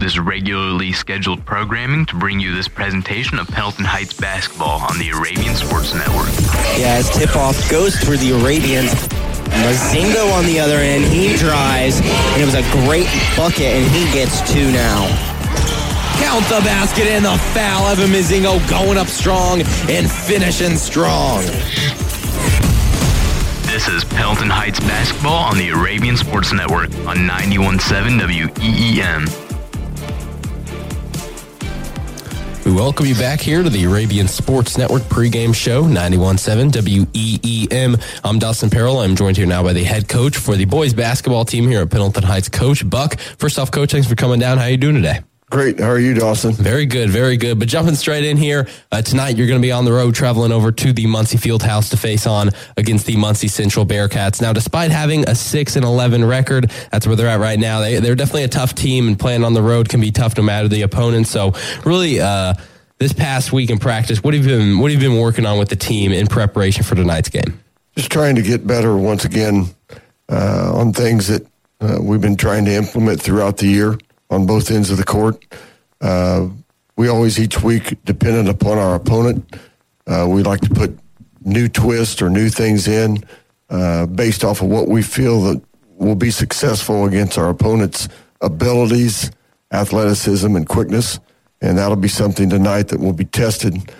this regularly scheduled programming to bring you this presentation of Pendleton Heights basketball on the Arabian Sports Network. Yeah, as tip-off goes for the Arabians. Mozingo on the other end, he drives, and it was a great bucket, and he gets two now. Count the basket and the foul. Evan Mozingo going up strong and finishing strong. This is Pendleton Heights basketball on the Arabian Sports Network on 91.7 WEEM. We welcome you back here to the Arabian Sports Network pregame show, 91.7 WEEM. I'm Dustin Perrell. I'm joined here now by the head coach for the boys basketball team here at Pendleton Heights, Coach Buck. First off, Coach, thanks for coming down. How are you doing today? Great. How are you, Dawson? Very good, very good. But jumping straight in here, tonight you're going to be on the road traveling over to the Muncie Fieldhouse to face on against the Muncie Central Bearcats. Now, despite having a 6-11 record, that's where they're at right now. They're definitely a tough team, and playing on the road can be tough no matter the opponent. So really, this past week in practice, what have you been working on with the team in preparation for tonight's game? Just trying to get better once again on things that we've been trying to implement throughout the year on both ends of the court. We always, each week, dependent upon our opponent, we like to put new twists or new things in based off of what we feel that will be successful against our opponent's abilities, athleticism, and quickness. And that'll be something tonight that will be tested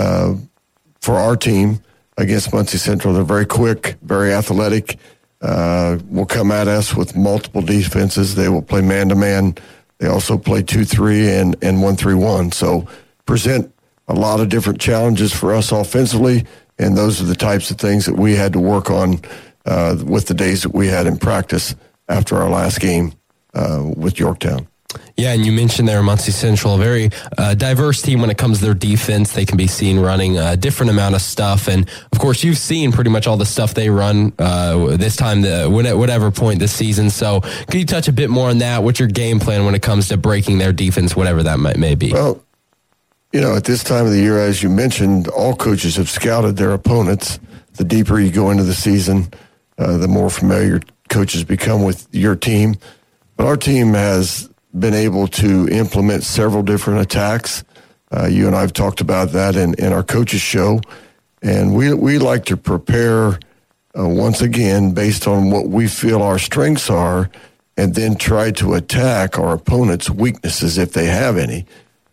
for our team against Muncie Central. They're very quick, very athletic, will come at us with multiple defenses. They will play man-to-man. They also play 2-3 and 1-3-1. So present a lot of different challenges for us offensively, and those are the types of things that we had to work on with the days that we had in practice after our last game with Yorktown. Yeah, and you mentioned there Muncie Central, a very diverse team when it comes to their defense. They can be seen running a different amount of stuff. And, of course, you've seen pretty much all the stuff they run this time, whatever point this season. So can you touch a bit more on that? What's your game plan when it comes to breaking their defense, whatever that may be? Well, at this time of the year, as you mentioned, all coaches have scouted their opponents. The deeper you go into the season, the more familiar coaches become with your team. But our team has been able to implement several different attacks. You and I have talked about that in our coaches show. And we like to prepare, once again, based on what we feel our strengths are, and then try to attack our opponent's weaknesses, if they have any,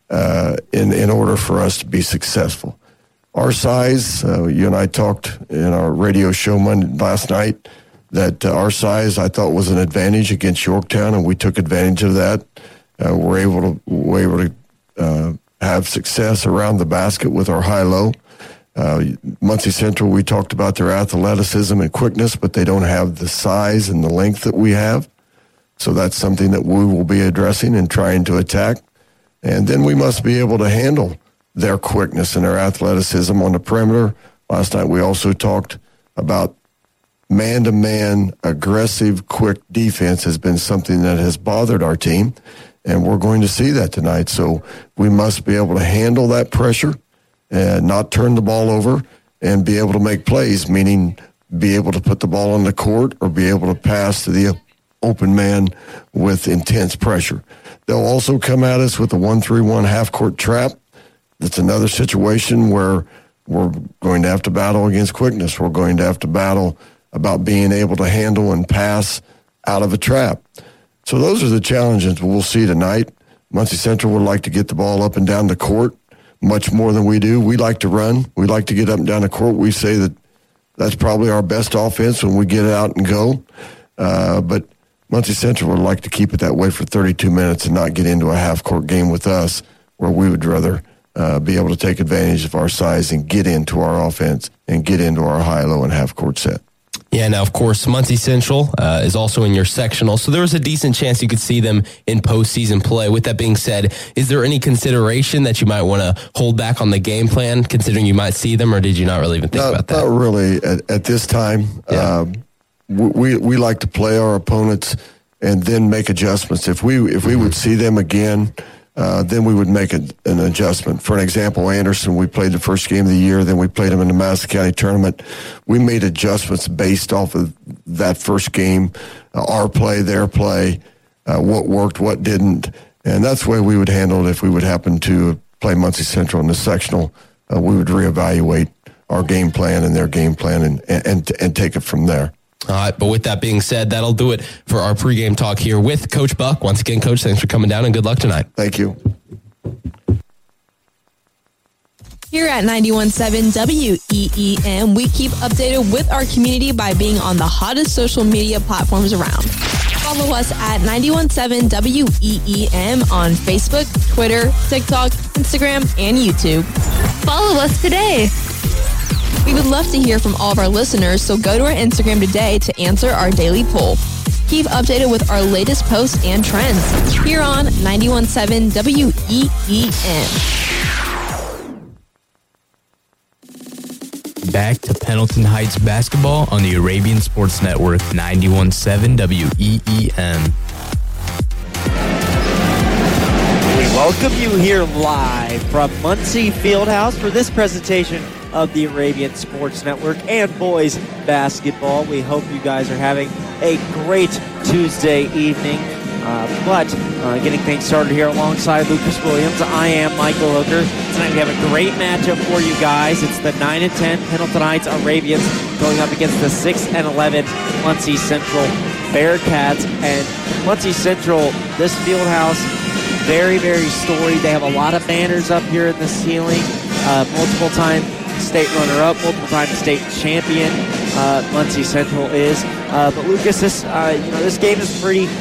in order for us to be successful. Our size, you and I talked in our radio show last night, that our size I thought was an advantage against Yorktown, and we took advantage of that. We're able to have success around the basket with our high-low. Muncie Central, we talked about their athleticism and quickness, but they don't have the size and the length that we have. So that's something that we will be addressing and trying to attack. And then we must be able to handle their quickness and their athleticism on the perimeter. Last night we also talked about man-to-man, aggressive, quick defense has been something that has bothered our team, and we're going to see that tonight. So we must be able to handle that pressure and not turn the ball over and be able to make plays, meaning be able to put the ball on the court or be able to pass to the open man with intense pressure. They'll also come at us with a 1-3-1 half-court trap. That's another situation where we're going to have to battle against quickness. We're going to have to battle about being able to handle and pass out of a trap. So those are the challenges we'll see tonight. Muncie Central would like to get the ball up and down the court much more than we do. We like to run. We like to get up and down the court. We say that that's probably our best offense when we get it out and go. But Muncie Central would like to keep it that way for 32 minutes and not get into a half-court game with us, where we would rather be able to take advantage of our size and get into our offense and get into our high-low and half-court set. Yeah, now, of course, Muncie Central is also in your sectional, so there was a decent chance you could see them in postseason play. With that being said, is there any consideration that you might want to hold back on the game plan, considering you might see them, or did you not really even think about that? Not really at this time. Yeah. We like to play our opponents and then make adjustments. If we would see them again, then we would make an adjustment. For an example, Anderson, we played the first game of the year, then we played them in the Madison County tournament. We made adjustments based off of that first game, our play, their play, what worked, what didn't, And that's the way we would handle it if we would happen to play Muncie Central in the sectional. We would reevaluate our game plan and their game plan and take it from there. All right, but with that being said, that'll do it for our pregame talk here with Coach Buck. Once again, Coach, thanks for coming down and good luck tonight. Thank you. Here at 91.7 WEEM, we keep updated with our community by being on the hottest social media platforms around. Follow us at 91.7 WEEM on Facebook, Twitter, TikTok, Instagram, and YouTube. Follow us today. We would love to hear from all of our listeners, so go to our Instagram today to answer our daily poll. Keep updated with our latest posts and trends here on 91.7 WEEM. Back to Pendleton Heights basketball on the Arabian Sports Network, 91.7 WEEM. We welcome you here live from Muncie Fieldhouse for this presentation of the Arabian Sports Network and boys basketball. We hope you guys are having a great Tuesday evening. Getting things started here alongside Lucas Williams. I am Michael Hooker. Tonight we have a great matchup for you guys. It's the 9-10 Pendleton Heights Arabians going up against the 6-11 Muncie Central Bearcats. And Muncie Central, this field house, very, very storied. They have a lot of banners up here in the ceiling. Multiple-time state runner-up, multiple-time state champion. Muncie Central is. But Lucas, this game is pretty.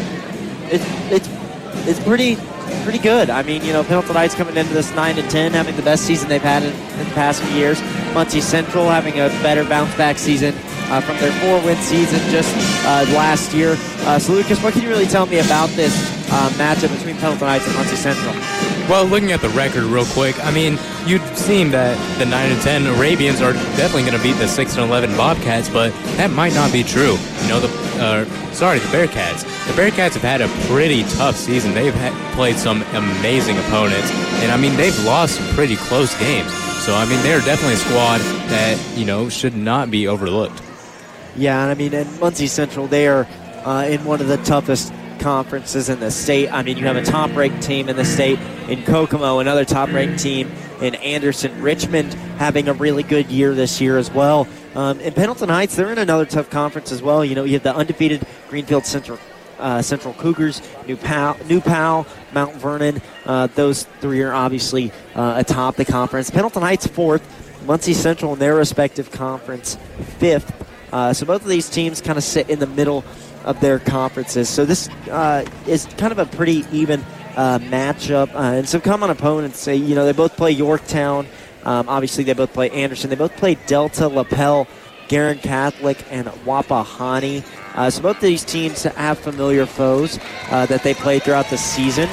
It's pretty good. I mean, Pendleton Heights coming into this 9-10, having the best season they've had in the past few years. Muncie Central having a better bounce-back season from their 4-win season just last year. So, Lucas, what can you really tell me about this matchup between Pendleton Heights and Muncie Central? Well, looking at the record real quick, I mean, you'd seem that the 9-10 Arabians are definitely going to beat the 6-11 Bobcats, but that might not be true. The Bearcats. The Bearcats have had a pretty tough season. They've played some amazing opponents, and I mean, they've lost some pretty close games. So, I mean, they're definitely a squad that, should not be overlooked. Yeah, and I mean, in Muncie Central, they are in one of the toughest conferences in the state. I mean, you have a top-ranked team in the state in Kokomo, another top-ranked team in Anderson. Richmond having a really good year this year as well. In Pendleton Heights, they're in another tough conference as well. You have the undefeated Greenfield Central Cougars, New Powell, Mount Vernon. Those three are obviously atop the conference. Pendleton Heights 4th, Muncie Central in their respective conference 5th. So both of these teams kind of sit in the middle of their conferences. So this is kind of a pretty even matchup. And some common opponents, they both play Yorktown. Obviously, they both play Anderson. They both play Delta, LaPel, Garin Catholic, and Wapahani. So both of these teams have familiar foes that they play throughout the season.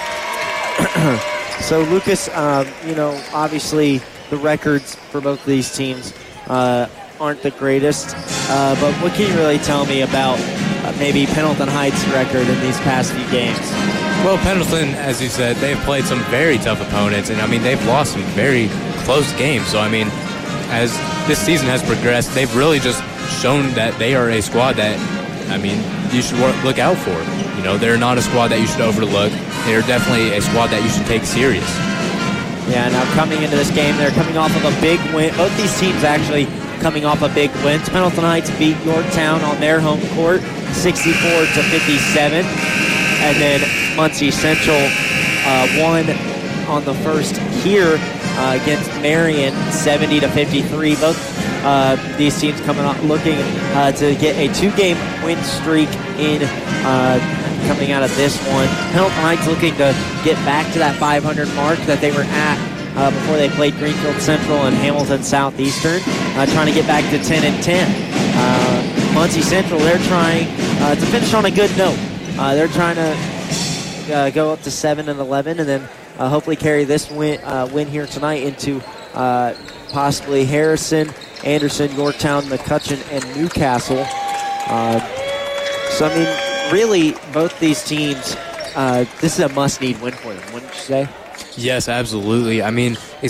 So, Lucas, obviously the records for both of these teams aren't the greatest. But what can you really tell me about maybe Pendleton Heights' record in these past few games? Well, Pendleton, as you said, they've played some very tough opponents, and I mean, they've lost some very close games. So, I mean, as this season has progressed, they've really just shown that they are a squad that, I mean, you should look out for. They're not a squad that you should overlook. They're definitely a squad that you should take serious. Yeah, now coming into this game, they're coming off of a big win. Both these teams actually coming off a big win. Pendleton Heights beat Yorktown on their home court, 64-57. And then Muncie Central won on the first here against Marion, 70-53. Both these teams coming out looking to get a 2-game win streak in coming out of this one. Pendleton Heights looking to get back to that 500 mark that they were at before they played Greenfield Central and Hamilton Southeastern, trying to get back to 10-10. Muncie Central, they're trying to finish on a good note. They're trying to go up to 7-11 and then hopefully carry this win here tonight into possibly Harrison, Anderson, Yorktown, McCutcheon, and Newcastle. So, I mean, really, both these teams, this is a must-need win for them, wouldn't you say? Yes, absolutely. I mean, it's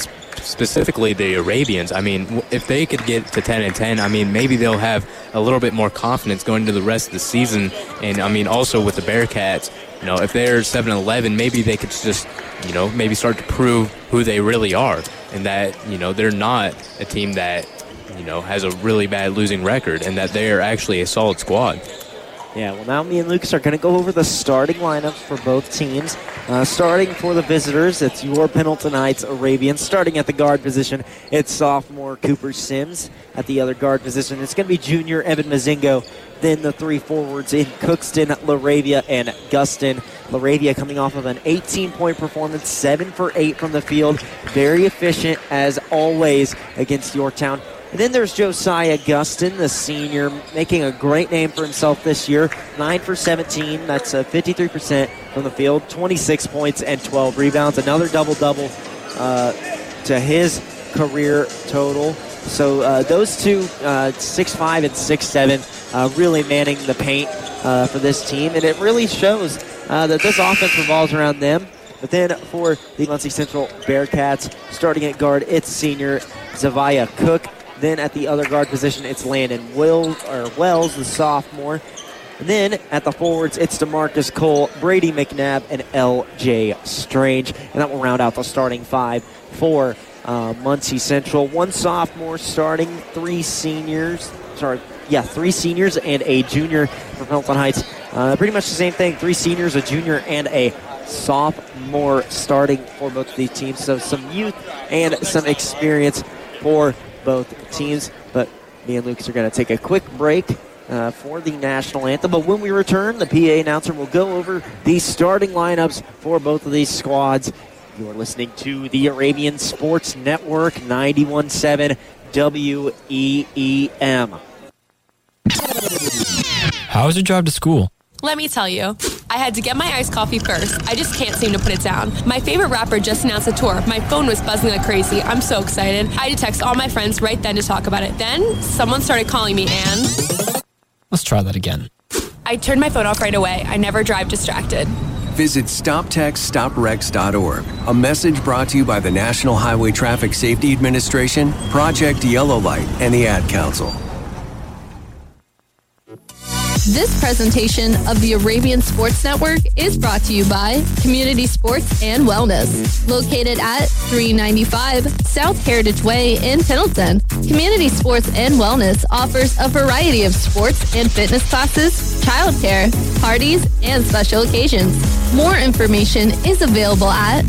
specifically the Arabians, I mean, if they could get to 10-10, I mean, maybe they'll have a little bit more confidence going into the rest of the season. And, I mean, also with the Bearcats, if they're 7-11, maybe they could just, maybe start to prove who they really are, and that, they're not a team that, has a really bad losing record, and that they are actually a solid squad. Yeah, well, now me and Lucas are going to go over the starting lineups for both teams. Starting for the visitors, it's your Pendleton Heights Arabians. Starting at the guard position, it's sophomore Cooper Sims. At the other guard position, it's going to be junior Evan Mazingo. Then the three forwards in Cookston, LaRavia, and Guston. LaRavia coming off of an 18-point performance, 7 for 8 from the field. Very efficient, as always, against Yorktown. And then there's Josiah Guston, the senior, making a great name for himself this year. 9 for 17. That's 53% from the field. 26 points and 12 rebounds. Another double-double to his career total. So those two, 6'5" and 6'7", really manning the paint for this team. And it really shows that this offense revolves around them. But then for the Muncie Central Bearcats, starting at guard, it's senior Zaviah Cook. Then at the other guard position, it's Landon Wells, the sophomore. And then at the forwards, it's DeMarcus Cole, Brady McNabb, and L.J. Strange. And that will round out the starting five for Muncie Central. One sophomore starting, three seniors and a junior for Pendleton Heights. Pretty much the same thing, 3 seniors, a junior, and a sophomore starting for both of these teams. So some youth and some experience for both teams. But me and Lucas are going to take a quick break for the national anthem. But when we return, the PA announcer will go over the starting lineups for both of these squads. You're listening to the Arabian Sports Network, 91.7 WEEM. How was your drive to school? Let me tell you, I had to get my iced coffee first. I just can't seem to put it down. My favorite rapper just announced a tour. My phone was buzzing like crazy. I'm so excited. I had to text all my friends right then to talk about it. Then someone started calling me and... Let's try that again. I turned my phone off right away. I never drive distracted. Visit StopTextStopWrecks.org. A message brought to you by the National Highway Traffic Safety Administration, Project Yellow Light, and the Ad Council. This presentation of the Arabian Sports Network is brought to you by Community Sports and Wellness, located at 395 South Heritage Way in Pendleton. Community Sports and Wellness offers a variety of sports and fitness classes, childcare, parties, and special occasions. More information is available at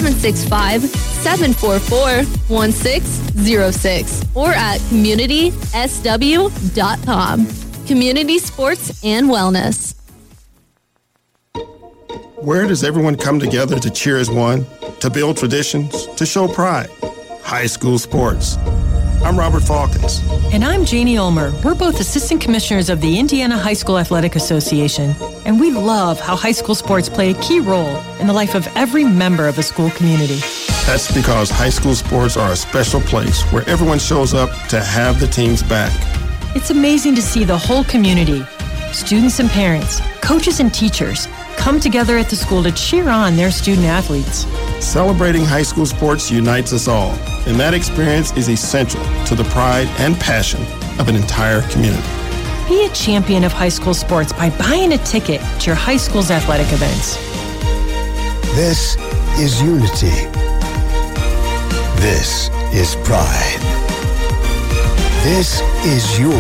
765-744-1606 or at communitysw.com. Community Sports and Wellness. Where does everyone come together to cheer as one, to build traditions, to show pride? High school sports. I'm Robert Falkins. And I'm Janie Ulmer. We're both assistant commissioners of the Indiana High School Athletic Association, and we love how high school sports play a key role in the life of every member of a school community. That's because high school sports are a special place where everyone shows up to have the team's back. It's amazing to see the whole community, students and parents, coaches and teachers, come together at the school to cheer on their student athletes. Celebrating high school sports unites us all, and that experience is essential to the pride and passion of an entire community. Be a champion of high school sports by buying a ticket to your high school's athletic events. This is unity. This is pride. This is your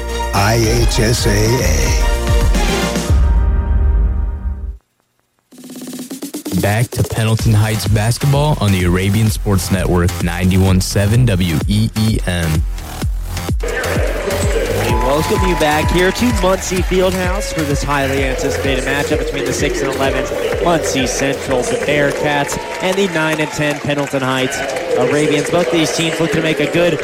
IHSAA. Back to Pendleton Heights basketball on the Arabian Sports Network, 91.7 WEEM. We welcome you back here to Muncie Fieldhouse for this highly anticipated matchup between the 6 and 11 Muncie Central Bearcats and the 9 and 10 Pendleton Heights Arabians. Both these teams looking to make a good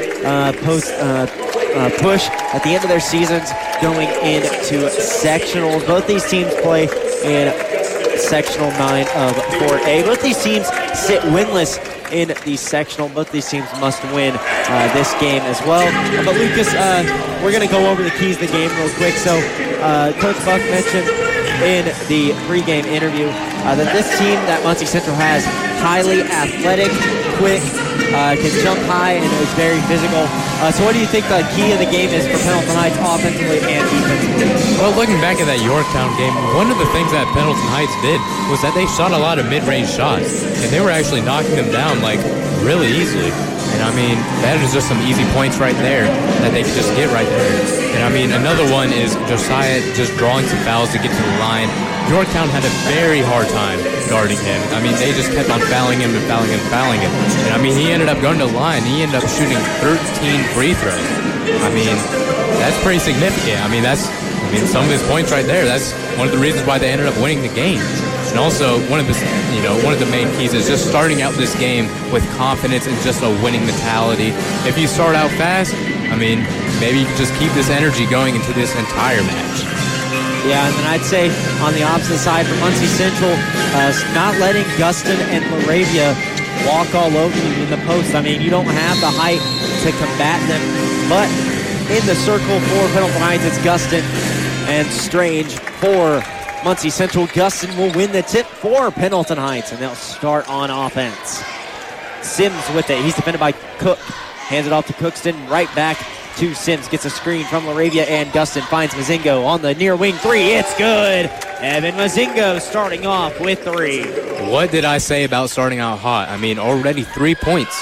push at the end of their seasons going into sectionals. Both these teams play in sectional 9 of 4A. Both these teams sit winless in the sectional. Both these teams must win this game as well. But Lucas, we're going to go over the keys to the game real quick. So Coach Buck mentioned in the pregame interview that this team that Muncie Central has, highly athletic, quick, can jump high, and is very physical. So what do you think the key of the game is for Pendleton Heights offensively and defensively? Well, looking back at that Yorktown game, one of the things that Pendleton Heights did was that they shot a lot of mid-range shots, and they were actually knocking them down like really easily. And I mean, that is just some easy points right there that they could just get right there. And I mean, another one is Josiah just drawing some fouls to get to the line. Yorktown had a very hard time guarding him. I mean, they just kept on fouling him and fouling him and fouling him. And I mean, he ended up going to the line. He ended up shooting 13 free throws. I mean, that's pretty significant. I mean, some of his points right there. That's one of the reasons why they ended up winning the game. And also, one of the main keys is just starting out this game with confidence and just a winning mentality. If you start out fast, I mean, maybe you can just keep this energy going into this entire match. Yeah, and then I'd say on the opposite side for Muncie Central, not letting Guston and Laravia walk all over you in the post. I mean, you don't have the height to combat them, but in the circle for Pendleton Heights, it's Guston and Strange for Muncie Central. Guston will win the tip for Pendleton Heights, and they'll start on offense. Sims with it. He's defended by Cook. Hands it off to Cookston. Right back to Sims. Gets a screen from Laravia, and Guston finds Mazingo on the near wing three. It's good. Evan Mazingo starting off with 3. What did I say about starting out hot? I mean, already 3 points.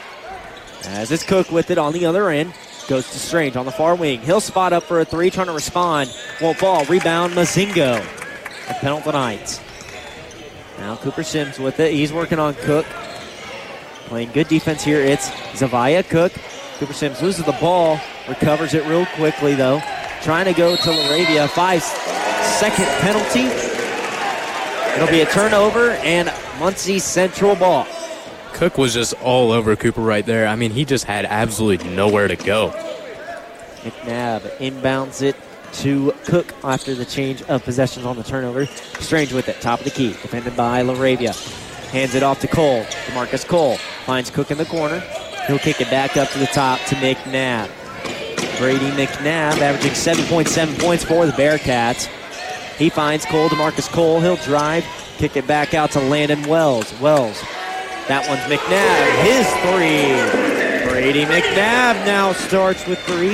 As it's Cook with it on the other end. Goes to Strange on the far wing. He'll spot up for a 3, trying to respond. Won't fall. Rebound, Mazingo at Pendleton Heights. Now Cooper Sims with it. He's working on Cook. Playing good defense here. It's Zavia Cook. Cooper Sims loses the ball. Recovers it real quickly, though. Trying to go to Laravia. 5-second penalty. It'll be a turnover and Muncie Central ball. Cook was just all over Cooper right there. I mean, he just had absolutely nowhere to go. McNabb inbounds it to Cook after the change of possessions on the turnover. Strange with it, top of the key, defended by Laravia. Hands it off to Cole. DeMarcus Cole finds Cook in the corner. He'll kick it back up to the top to McNabb. Brady McNabb averaging 7.7 points for the Bearcats. He finds Cole, DeMarcus Cole. He'll drive, kick it back out to Landon Wells. That one's McNabb, his 3. Brady McNabb now starts with 3.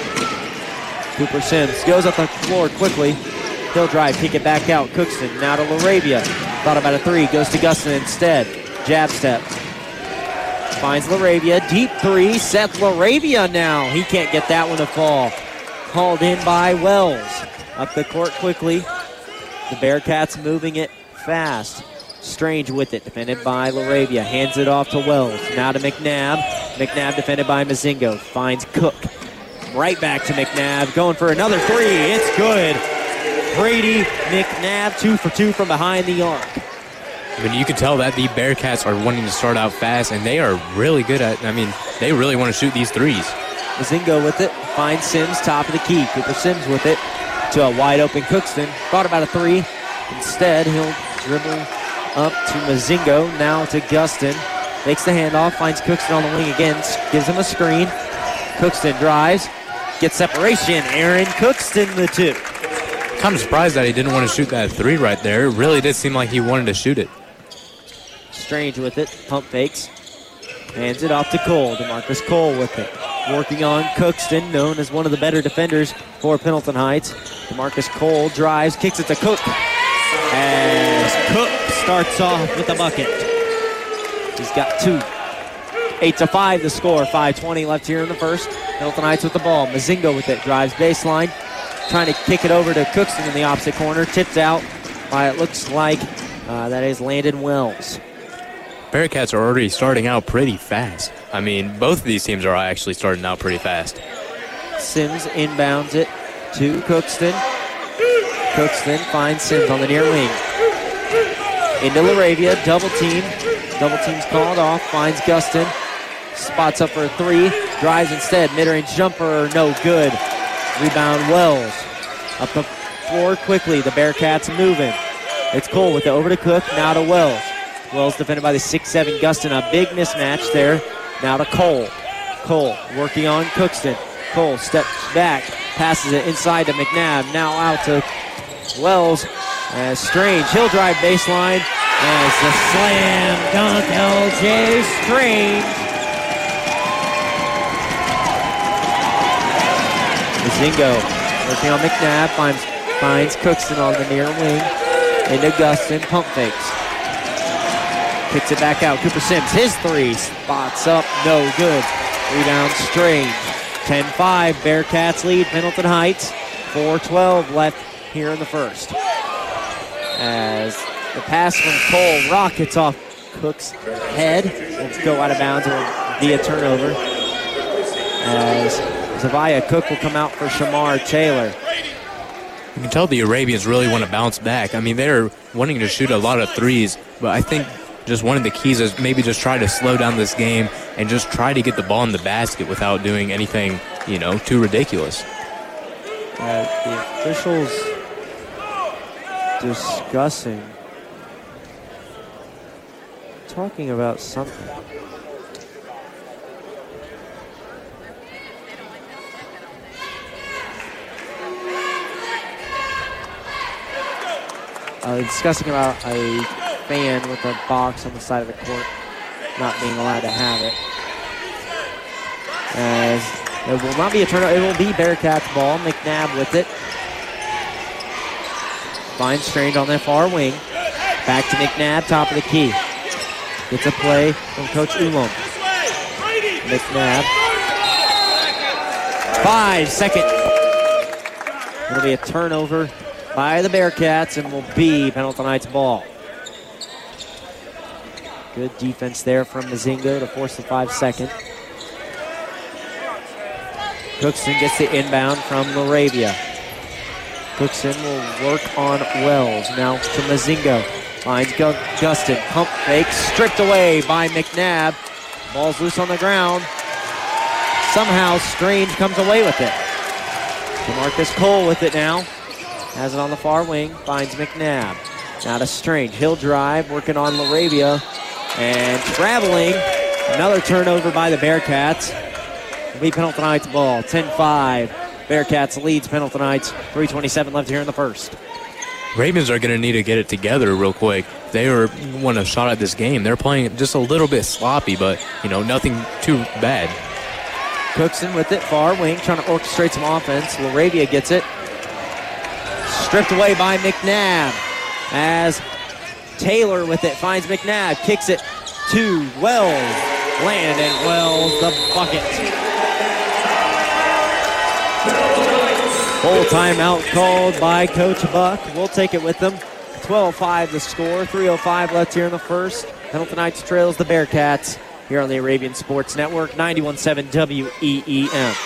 Cooper Sims goes up the floor quickly. He'll drive, kick it back out. Cookston now to Laravia. Thought about a 3, goes to Guston instead. Jab step. Finds Laravia, deep 3. Seth Laravia now. He can't get that one to fall. Called in by Wells. Up the court quickly. The Bearcats moving it fast. Strange with it, defended by Laravia. Hands it off to Wells. Now to McNabb. McNabb defended by Mazingo. Finds Cook. Right back to McNabb. Going for another 3. It's good. Brady McNabb, 2 for 2 from behind the arc. I mean, you can tell that the Bearcats are wanting to start out fast, and they are really good at, I mean, they really want to shoot these 3s. Mazingo with it. Finds Sims, top of the key. Cooper Sims with it to a wide open Cookston. Thought about a 3. Instead, he'll dribble up to Mazingo. Now to Guston. Makes the handoff. Finds Cookston on the wing again. Gives him a screen. Cookston drives. Gets separation. Aaron Cookston the 2. Kind of surprised that he didn't want to shoot that 3 right there. It really did seem like he wanted to shoot it. Strange with it. Pump fakes. Hands it off to Cole. DeMarcus Cole with it. Working on Cookston, known as one of the better defenders for Pendleton Heights. DeMarcus Cole drives, kicks it to Cook. As Cook starts off with a bucket. He's got 2. 8-5 the score. 5:20 left here in the first. Pendleton Heights with the ball. Mazingo with it. Drives baseline. Trying to kick it over to Cookston in the opposite corner. Tipped out by, it looks like, that is Landon Wells. Bearcats are already starting out pretty fast. I mean, both of these teams are actually starting out pretty fast. Sims inbounds it to Cookston. Cookston finds Sims on the near wing. Into Laravia, double team. Double team's called off, finds Guston. Spots up for a 3, drives instead. Mid-range jumper, no good. Rebound Wells. Up the floor quickly, the Bearcats moving. It's Cole with it over to Cook, now to Wells. Wells defended by the 6'7 Guston, a big mismatch there. Now to Cole. Cole working on Cookston. Cole steps back, passes it inside to McNabb, now out to Wells, As Strange, he'll drive baseline. As the slam dunk, LJ Strange. Mazingo working on McNabb, finds Cookston on the near wing. Into Gustin, pump fakes. Kicks it back out. Cooper Sims, his three. Spots up, no good. Rebound Strange. 10-5, Bearcats lead Pendleton Heights. 4:12 left here in the first. As the pass from Cole rockets off Cook's head. Will go out of bounds. It will be a turnover. As Zavia Cook will come out for Shamar Taylor. You can tell the Arabians really want to bounce back. I mean, they're wanting to shoot a lot of threes, but I think just one of the keys is maybe just try to slow down this game and just try to get the ball in the basket without doing anything, too ridiculous. The officials discussing, talking about something. Discussing about a fan with a box on the side of the court not being allowed to have it. As it will not be a turnover, it will be Bearcats ball. McNabb with it. Finds Strange on that far wing. Back to McNabb, top of the key. Gets a play from Coach Ullom. McNabb. 5 seconds. It'll be a turnover by the Bearcats and will be Pendleton Heights ball. Good defense there from Mazingo to force the 5 second. Cookson gets the inbound from Laravia. Cookson will work on Wells. Now to Mazingo. Finds Gustin. Pump fake. Stripped away by McNabb. Ball's loose on the ground. Somehow Strange comes away with it. DeMarcus Cole with it now. Has it on the far wing. Finds McNabb. Now to Strange. He'll drive. Working on Laravia. And traveling. Another turnover by the Bearcats. It'll be Pendleton Heights ball. 10-5. Bearcats leads Pendleton Heights. 3:27 left here in the first. Ravens are going to need to get it together real quick. They want a shot at this game. They're playing just a little bit sloppy, but, nothing too bad. Cookson with it, far wing, trying to orchestrate some offense. Laravia gets it. Stripped away by McNabb. As Taylor with it, finds McNabb, kicks it to Wells. Landon Wells, the bucket. Full timeout called by Coach Buck. We'll take it with them. 12-5 the score. 3:05 left here in the first. Pendleton Heights trails the Bearcats here on the Arabian Sports Network, 91.7 WEEM.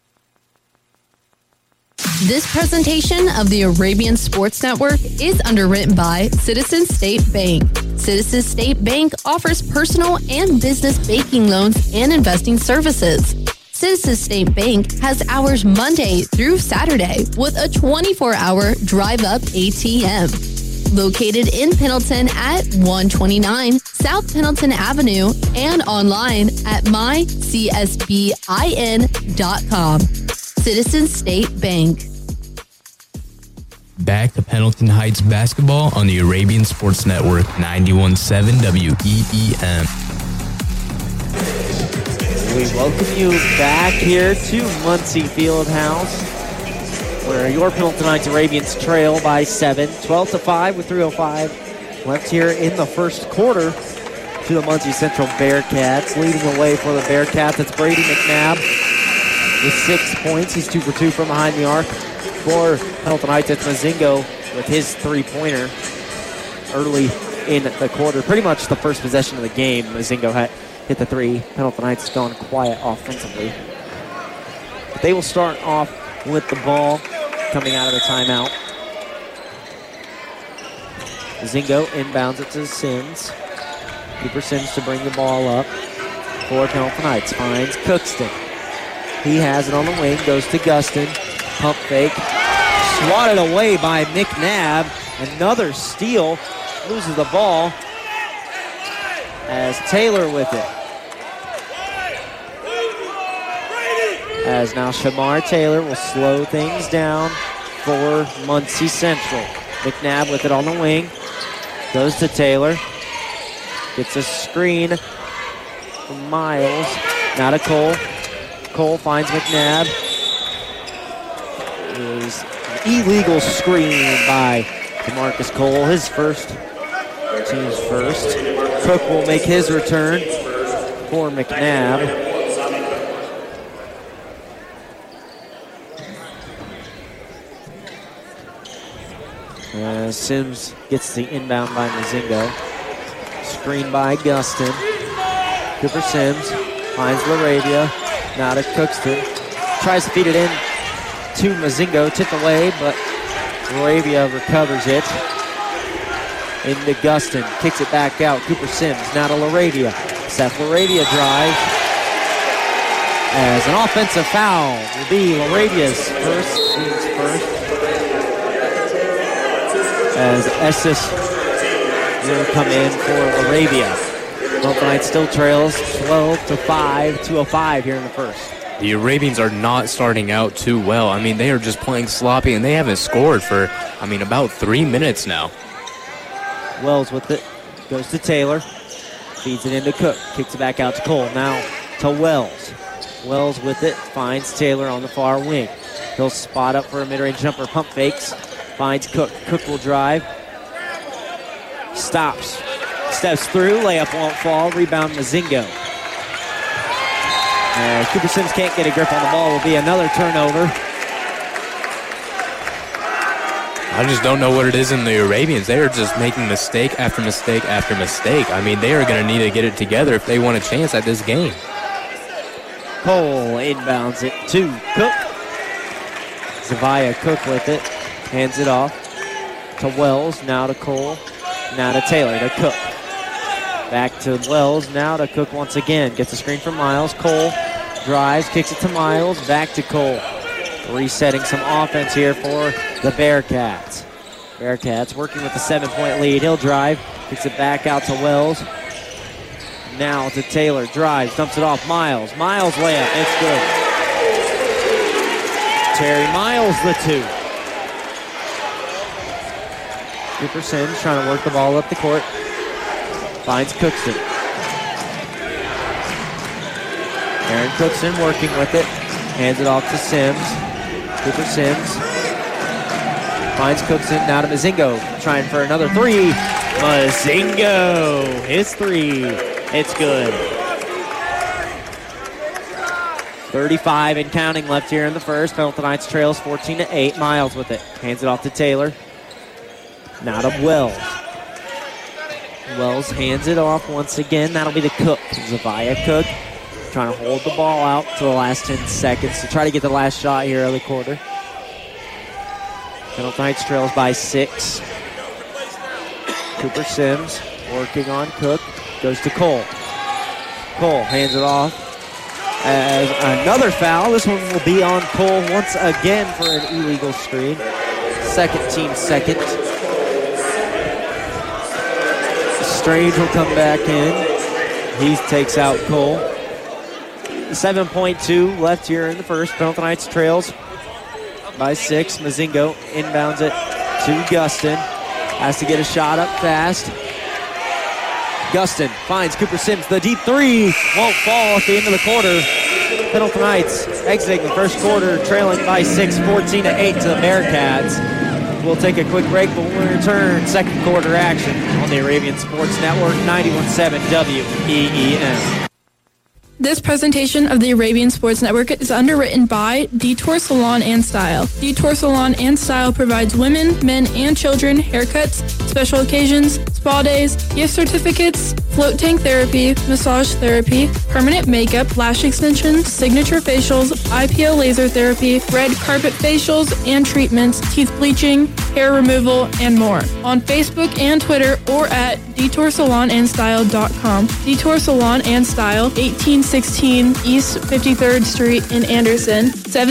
This presentation of the Arabian Sports Network is underwritten by Citizens State Bank. Citizens State Bank offers personal and business banking loans and investing services. Citizens State Bank has hours Monday through Saturday with a 24-hour drive-up ATM. Located in Pendleton at 129 South Pendleton Avenue and online at mycsbin.com. Citizens State Bank. Back to Pendleton Heights basketball on the Arabian Sports Network, 91.7 WEEM. We welcome you back here to Muncie Fieldhouse, where your Pendleton Heights Arabians trail by 7, 12-5 with 3:05 left here in the first quarter to the Muncie Central Bearcats. Leading the way for the Bearcats, it's Brady McNabb with 6 points. He's 2 for 2 from behind the arc. For Pendleton Heights, it's Mazingo with his three-pointer early in the quarter. Pretty much the first possession of the game, Mazingo had hit the three. Pendleton Heights has gone quiet offensively. But they will start off with the ball coming out of the timeout. Mazingo inbounds it to Sims. Cooper Sims to bring the ball up for Pendleton Heights. Finds Cookston. He has it on the wing. Goes to Gustin. Pump fake. Swatted away by McNabb. Another steal. Loses the ball. As Taylor with it. As now Shamar Taylor will slow things down for Muncie Central. McNabb with it on the wing. Goes to Taylor. Gets a screen from Miles. Now to Cole. Cole finds McNabb. It is an illegal screen by DeMarcus Cole. His first. Team's first. Cook will make his return for McNabb. Sims gets the inbound by Mazingo. Screen by Gustin. Cooper Sims finds LaRavia. Now to Cookston. Tries to feed it in to Mazingo. Tipped away, but LaRavia recovers it. Into Gustin. Kicks it back out. Cooper Sims. Now to LaRavia. Seth LaRavia drives. As an offensive foul will be LaRavia's first. Team's first. As Estes will come in for Arabia. Pelton Knights still trails 12-5, 2:05 here in the first. The Arabians are not starting out too well. I mean, they are just playing sloppy, and they haven't scored for, about 3 minutes now. Wells with it. Goes to Taylor. Feeds it into Cook. Kicks it back out to Cole. Now to Wells. Wells with it. Finds Taylor on the far wing. He'll spot up for a mid-range jumper. Pump fakes. Finds Cook. Cook will drive. Stops. Steps through. Layup won't fall. Rebound Mazingo. Cooper Sims can't get a grip on the ball. Will be another turnover. I just don't know what it is in the Arabians. They are just making mistake after mistake after mistake. I mean, they are going to need to get it together if they want a chance at this game. Cole inbounds it to Cook. Zavia Cook with it. Hands it off to Wells. Now to Cole. Now to Taylor. To Cook. Back to Wells. Now to Cook once again. Gets a screen from Miles. Cole drives. Kicks it to Miles. Back to Cole. Resetting some offense here for the Bearcats. Bearcats working with a 7-point lead. He'll drive. Kicks it back out to Wells. Now to Taylor. Drives. Dumps it off. Miles. Miles layup. It's good. Terry Miles the 2. Cooper Sims trying to work the ball up the court. Finds Cookston. Aaron Cookston working with it. Hands it off to Sims. Cooper Sims. Finds Cookston. Now to Mazingo. Trying for another three. Mazingo. His three. It's good. 35 and counting left here in the first. Pelton Knights trails 14-8. Miles with it. Hands it off to Taylor. Now to Wells. Wells hands it off once again. That'll be the Cook. Zavia Cook trying to hold the ball out to the last 10 seconds to try to get the last shot here early quarter. Pelton Knights trails by 6. Cooper Sims working on Cook. Goes to Cole. Cole hands it off. As another foul. This one will be on Cole once again for an illegal screen. Second team second. Strange will come back in. He takes out Cole. 7.2 left here in the first. Pelton Knights trails by 6. Mazingo inbounds it to Gustin. Has to get a shot up fast. Gustin finds Cooper Sims. The deep three won't fall at the end of the quarter. Pelton Knights exiting the first quarter, trailing by 6, 14-8 to the Bearcats. We'll take a quick break, but when we return, second quarter action on the Arabian Sports Network, 91.7 WEEM. This presentation of the Arabian Sports Network is underwritten by Detour Salon and Style. Detour Salon and Style provides women, men, and children haircuts, special occasions, spa days, gift certificates, float tank therapy, massage therapy, permanent makeup, lash extensions, signature facials, IPL laser therapy, red carpet facials and treatments, teeth bleaching, hair removal, and more. On Facebook and Twitter or at DetourSalonandStyle.com. Detour Salon and Style, 1816 East 53rd Street in Anderson,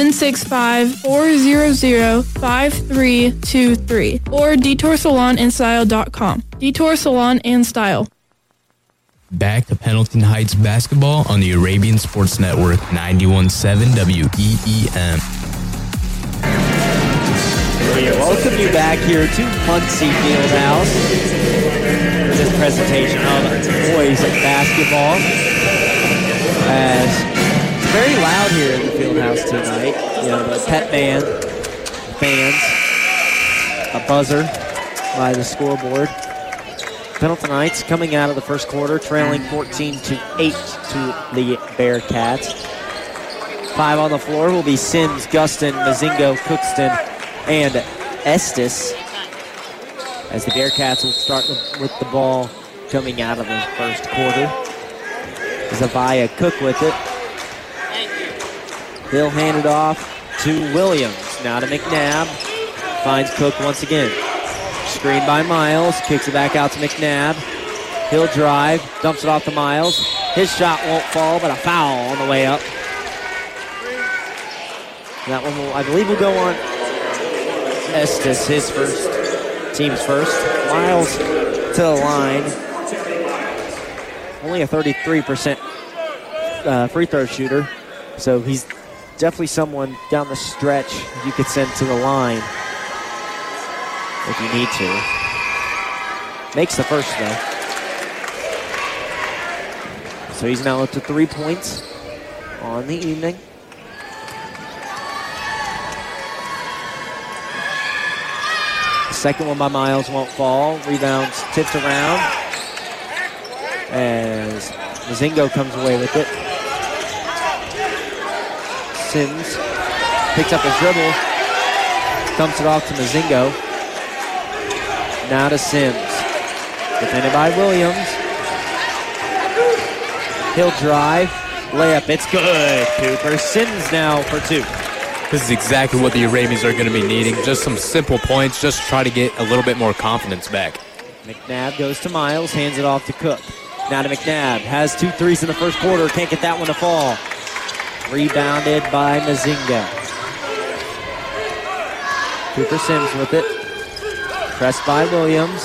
765-400-5323 or DetourSalonandStyle.com. Detour Salon and Style. Back to Pendleton Heights basketball on the Arabian Sports Network, 91.7 WEEM. We welcome you back here to Muncie Fieldhouse for this presentation of boys basketball. As it's very loud here in the Fieldhouse tonight. You know, the pet band, fans, a buzzer by the scoreboard. Pendleton Knights coming out of the first quarter, trailing 14-8 to the Bearcats. 5 on the floor will be Sims, Gustin, Mazingo, Cookston, and Estes, as the Bearcats will start with the ball coming out of the first quarter. Zavia Cook with it. He'll hand it off to Williams. Now to McNabb. Finds Cook once again. Screen by Miles. Kicks it back out to McNabb. He'll drive. Dumps it off to Miles. His shot won't fall, but a foul on the way up. That one will, I believe, will go on Estes, his first, team's first. Miles to the line. Only a 33% free throw shooter, so he's definitely someone down the stretch you could send to the line if you need to. Makes the first, though. So he's now up to 3 points on the evening. Second one by Miles won't fall. Rebounds tipped around as Mazingo comes away with it. Sims picks up his dribble, dumps it off to Mazingo. Now to Sims. Defended by Williams. He'll drive. Layup, it's good. Cooper Sims now for 2. This is exactly what the Arabians are going to be needing. Just some simple points, just to try to get a little bit more confidence back. McNabb goes to Miles, hands it off to Cook. Now to McNabb, has 2 threes in the first quarter, can't get that one to fall. Rebounded by Mazinga. Cooper Sims with it. Pressed by Williams.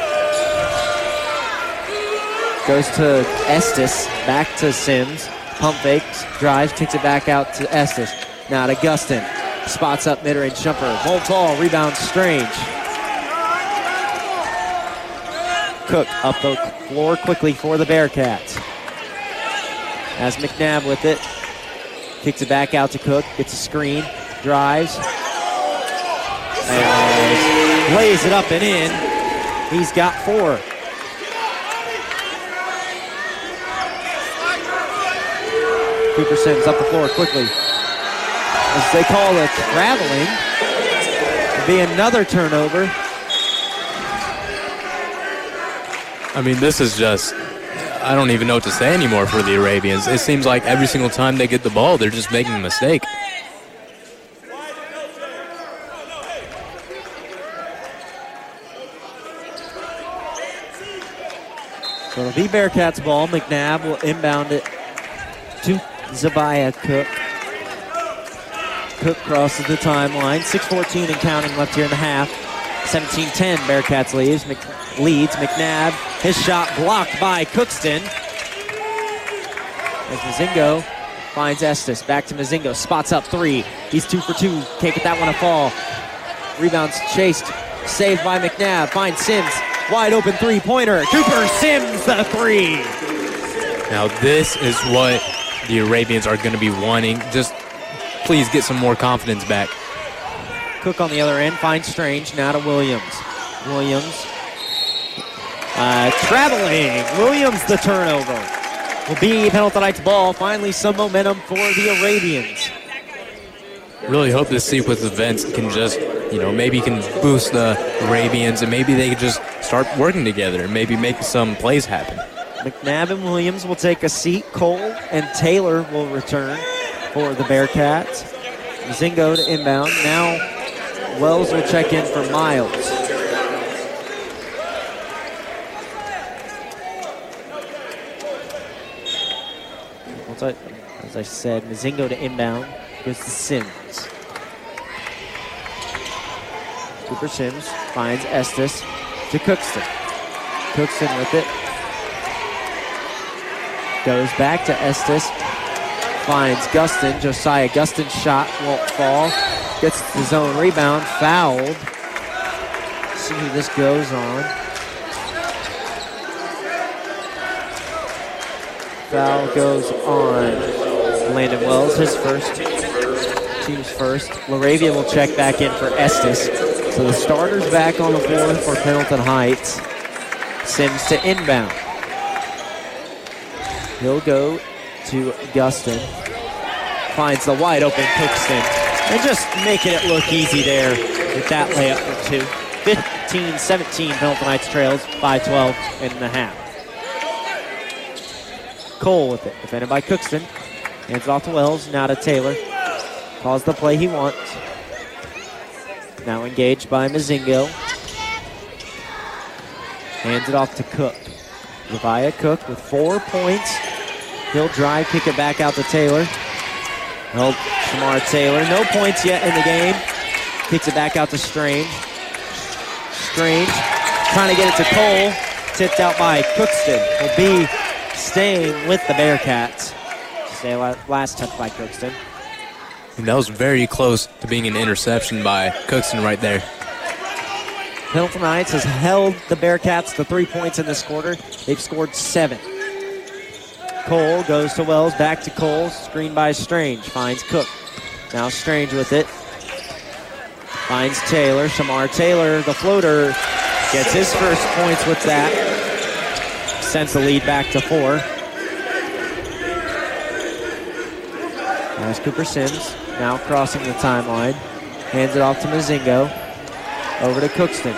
Goes to Estes, back to Sims. Pump fakes, drives, kicks it back out to Estes. Now to Gustin. Spots up mid-range jumper. Won't fall. Rebound Strange. Cook up the floor quickly for the Bearcats. Has McNabb with it. Kicks it back out to Cook. Gets a screen. Drives. And lays it up and in. He's got 4. Cooper Sims up the floor quickly. As they call it traveling. It'll be another turnover. I mean, this is just, I don't even know what to say anymore for the Arabians. It seems like every single time they get the ball, they're just making a mistake. So it'll be Bearcats ball. McNabb will inbound it to Zabaya Cook. Cook crosses the timeline. 6:14 and counting left here in the half. 17-10, Bearcats leads. McNabb, his shot blocked by Cookston. As Mazingo finds Estes. Back to Mazingo. Spots up 3. He's 2 for 2. Can't get that one to fall. Rebounds chased. Saved by McNabb. Finds Sims. Wide open 3-pointer. Cooper Sims the 3. Now this is what the Arabians are going to be wanting. Just please get some more confidence back. Cook on the other end finds Strange. Now to Williams. Williams traveling. Williams the turnover. Will be Pendleton Knights ball. Finally some momentum for the Arabians. Really hope this sequence of events can just, maybe can boost the Arabians and maybe they can just start working together and maybe make some plays happen. McNabb and Williams will take a seat. Cole and Taylor will return for the Bearcats. Mazingo to inbound. Now Wells will check in for Miles. As I said, Mazingo to inbound. Goes to Sims. Cooper Sims finds Estes to Cookston. Cookston with it. Goes back to Estes. Finds Gustin. Josiah Gustin's shot won't fall. Gets his own rebound, fouled. See who this goes on. Foul goes on Landon Wells, his first, team's first. Laravia will check back in for Estes. So the starter's back on the floor for Pendleton Heights. Sims to inbound. He'll go to Gustin. Finds the wide open Cookston. And just making it look easy there with that layup for two. 15-17, Pendleton Heights trails, 5:12 and a half. Cole with it, defended by Cookston. Hands it off to Wells, now to Taylor. Calls the play he wants. Now engaged by Mazingo. Hands it off to Cook. Leviah Cook with 4 points. He'll drive, kick it back out to Taylor. Help Shamar Taylor. No points yet in the game. Kicks it back out to Strange. Strange trying to get it to Cole. Tipped out by Cookston. Will be staying with the Bearcats. Last touch by Cookston. And that was very close to being an interception by Cookston right there. Pendleton Heights has held the Bearcats to 3 points in this quarter. They've scored 7. Cole goes to Wells, back to Cole, screened by Strange, finds Cook. Now Strange with it. Finds Taylor, Shamar Taylor, the floater, gets his first points with that. Sends the lead back to 4. There's Cooper Sims, now crossing the timeline. Hands it off to Mazingo. Over to Cookston.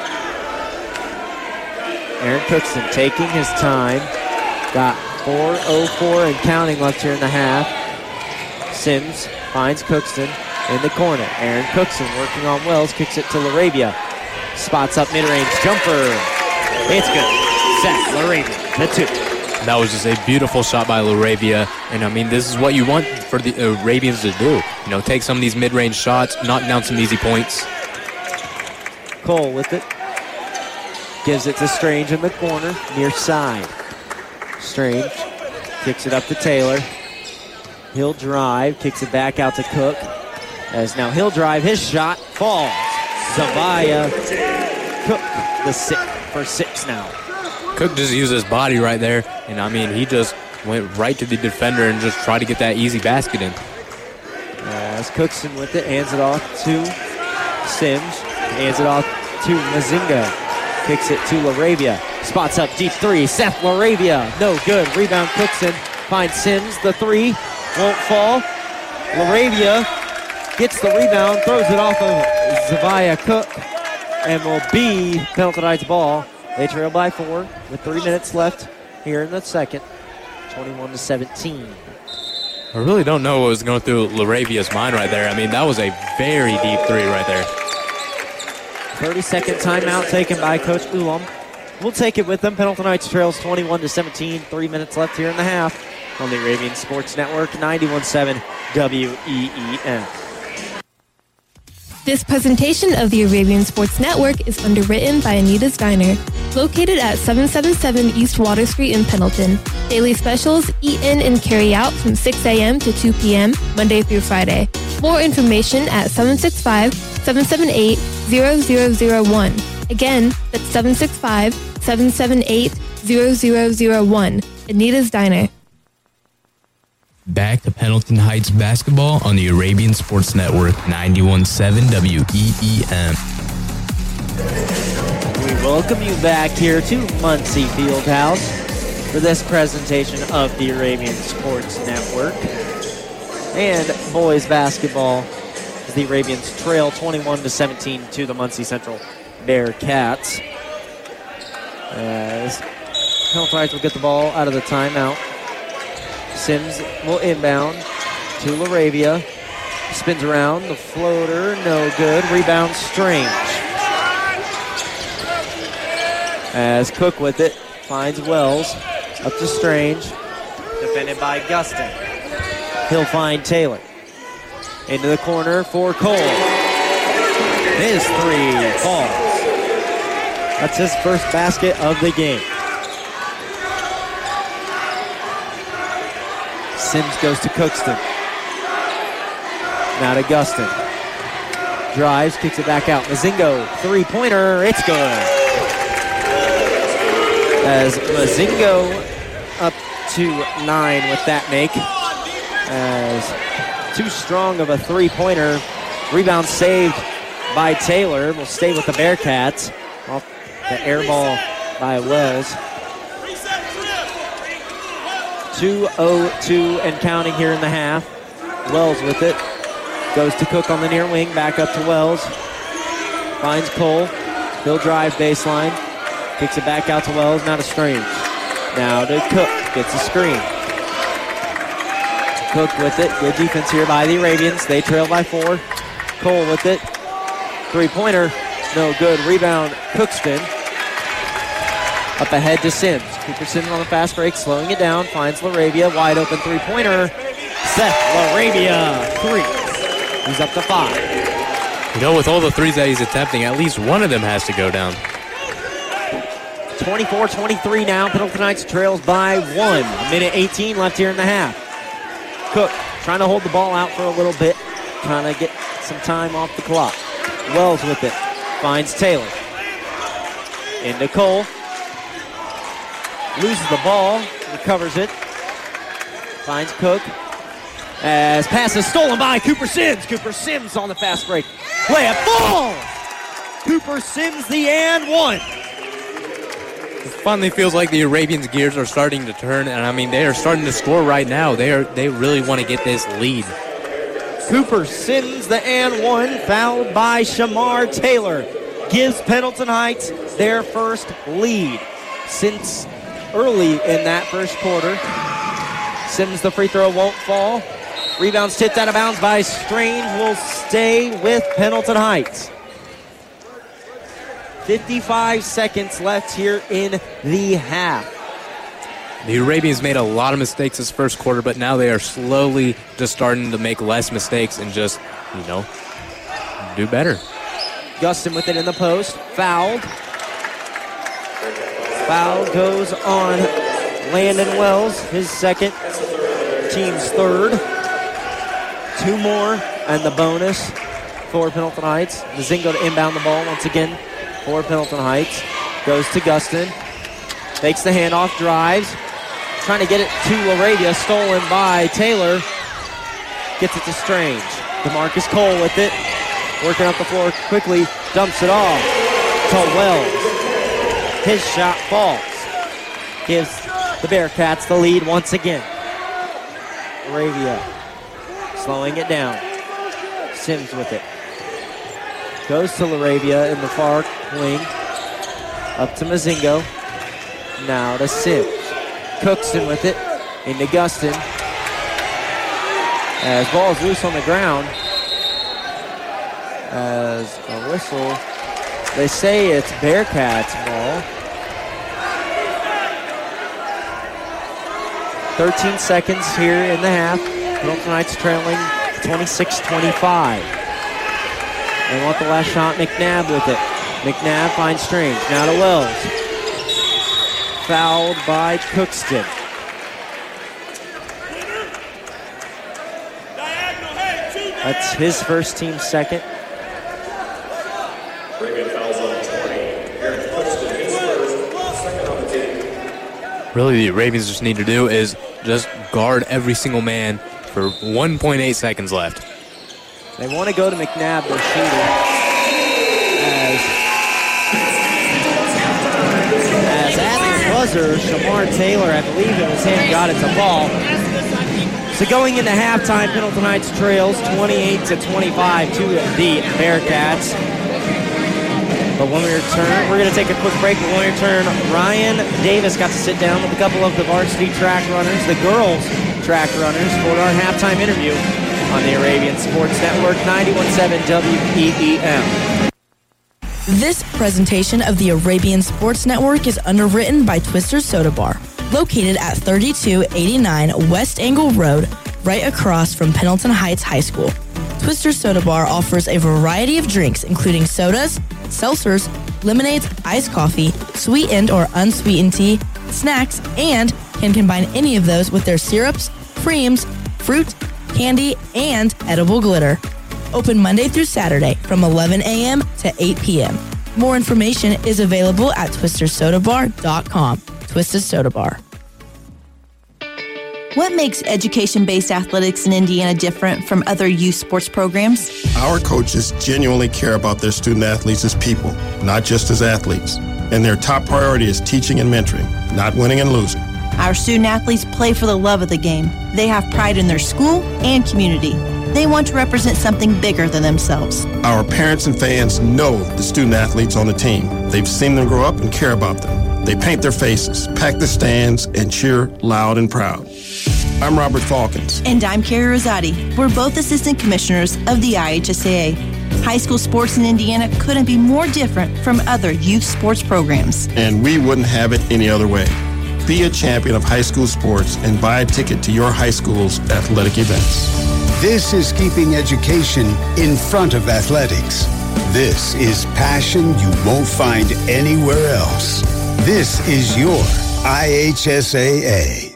Aaron Cookston taking his time. Got 4:04 and counting left here in the half. Sims finds Cookston in the corner. Aaron Cookson working on Wells, kicks it to Laravia. Spots up mid-range jumper. It's good. Set Laravia, the 2. That was just a beautiful shot by Laravia. And I mean, this is what you want for the Arabians to do. You know, take some of these mid-range shots, knock down some easy points. Cole with it. Gives it to Strange in the corner, near side. Strange kicks it up to Taylor. He'll drive, kicks it back out to Cook. As now he'll drive, his shot falls. Zavia Cook, the 6 for 6 now. Cook just used his body right there, and I mean, he just went right to the defender and just tried to get that easy basket in. As Cookson with it, hands it off to Sims, hands it off to Mazingo. Kicks it to Laravia. Spots up deep 3. Seth Laravia. No good. Rebound Cookson. Finds Sims. The 3 won't fall. Laravia gets the rebound. Throws it off of Zavia Cook. And will be Pendleton Heights ball. They trail by 4 with 3 minutes left here in the second. 21-17. I really don't know what was going through Laravia's mind right there. I mean, that was a very deep 3 right there. 30-second timeout taken by Coach Ulam. We'll take it with them. Pendleton Heights trails 21-17. 3 minutes left here in the half on the Arabian Sports Network, 91.7 WEEN. This presentation of the Arabian Sports Network is underwritten by Anita's Diner, located at 777 East Water Street in Pendleton. Daily specials, eat in and carry out from 6 a.m. to 2 p.m., Monday through Friday. More information at 765-778-0001. Again, that's 765-778-0001. Anita's Diner. Back to Pendleton Heights basketball on the Arabian Sports Network, 91.7 WEEN. We welcome you back here to Muncie Fieldhouse for this presentation of the Arabian Sports Network. And boys basketball as the Arabians trail 21-17 to the Muncie Central Bearcats. As Pendleton Heights will get the ball out of the timeout. Sims will inbound to Laravia. Spins around, the floater, no good. Rebound Strange. As Cook with it, finds Wells. Up to Strange. Defended by Gustin. He'll find Taylor. Into the corner for Cole. His 3 falls. That's his first basket of the game. Sims goes to Cookston. Now to Gustin. Drives, kicks it back out. Mazingo, three-pointer, it's good. As Mazingo up to 9 with that make. As too strong of a three-pointer. Rebound saved by Taylor. Will stay with the Bearcats. Off the air ball by Wells. 2:02 and counting here in the half. Wells with it. Goes to Cook on the near wing. Back up to Wells. Finds Cole. He'll drive baseline. Kicks it back out to Wells. Now to Strange. Now to Cook. Gets a screen. Cook with it. Good defense here by the Arabians. They trail by 4. Cole with it. Three-pointer. No good. Rebound. Cookston. Up ahead to Sims. Cooper Sims on the fast break. Slowing it down. Finds LaRavia. Wide open three-pointer. Seth LaRavia. 3. He's up to 5. You know, with all the threes that he's attempting, at least one of them has to go down. 24-23 now. Pendleton Knights trails by 1. A minute 18 left here in the half. Cook trying to hold the ball out for a little bit. Trying to get some time off the clock. Wells with it. Finds Taylor. Into Cole. Loses the ball. Recovers it. Finds Cook. As pass is stolen by Cooper Sims. Cooper Sims on the fast break. Layup falls. Cooper Sims the and 1. It finally feels like the Arabians' gears are starting to turn, and I mean they are starting to score right now. They really want to get this lead. Cooper Sims the and 1, fouled by Shamar Taylor. Gives Pendleton Heights their first lead since early in that first quarter. Sims, the free throw won't fall. Rebounds tipped out of bounds by Strange. Will stay with Pendleton Heights. 55 seconds left here in the half. The Arabians made a lot of mistakes this first quarter, but now they are slowly just starting to make less mistakes and just, do better. Gustin with it in the post. Fouled. Foul goes on Landon Wells, his second, team's third. 2 more and the bonus for Pendleton Heights. Mazingo to inbound the ball once again for Pendleton Heights. Goes to Gustin. Fakes the handoff, drives. Trying to get it to LaRavia, stolen by Taylor. Gets it to Strange. DeMarcus Cole with it. Working up the floor quickly. Dumps it off to Wells. His shot falls. Gives the Bearcats the lead once again. LaRavia slowing it down. Sims with it. Goes to LaRavia in the far wing. Up to Mazingo. Now to Sims. Cookson with it. Into Gustin. As ball is loose on the ground. As a whistle. They say it's Bearcats ball. 13 seconds here in the half. Pendleton Knights trailing 26-25. They want the last shot. McNabb with it. McNabb finds Strange. Now to Wells. Fouled by Cookston. That's his first, team second. Really, the Arabians just need to do is just guard every single man for 1.8 seconds left. They want to go to McNabb, their shooter. As at the buzzer, Shamar Taylor, I believe it was him, got it to fall. So going into halftime, Pendleton Heights trails 28-25 to the Bearcats. But when we return, we're going to take a quick break. But when we return, Ryan Davis got to sit down with a couple of the varsity track runners, the girls track runners, for our halftime interview on the Arabian Sports Network, 91.7 WEEM. This presentation of the Arabian Sports Network is underwritten by Twister's Soda Bar, located at 3289 West Angle Road, right across from Pendleton Heights High School. Twister's Soda Bar offers a variety of drinks, including sodas, seltzers, lemonades, iced coffee, sweetened or unsweetened tea, snacks, and can combine any of those with their syrups, creams, fruit, candy, and edible glitter. Open Monday through Saturday from 11 a.m. to 8 p.m. More information is available at twistersodabar.com. Twisted Soda Bar. What makes education-based athletics in Indiana different from other youth sports programs? Our coaches genuinely care about their student athletes as people, not just as athletes. And their top priority is teaching and mentoring, not winning and losing. Our student athletes play for the love of the game. They have pride in their school and community. They want to represent something bigger than themselves. Our parents and fans know the student athletes on the team. They've seen them grow up and care about them. They paint their faces, pack the stands, and cheer loud and proud. I'm Robert Falkins. And I'm Carrie Rosati. We're both assistant commissioners of the IHSAA. High school sports in Indiana couldn't be more different from other youth sports programs. And we wouldn't have it any other way. Be a champion of high school sports and buy a ticket to your high school's athletic events. This is keeping education in front of athletics. This is passion you won't find anywhere else. This is your IHSAA.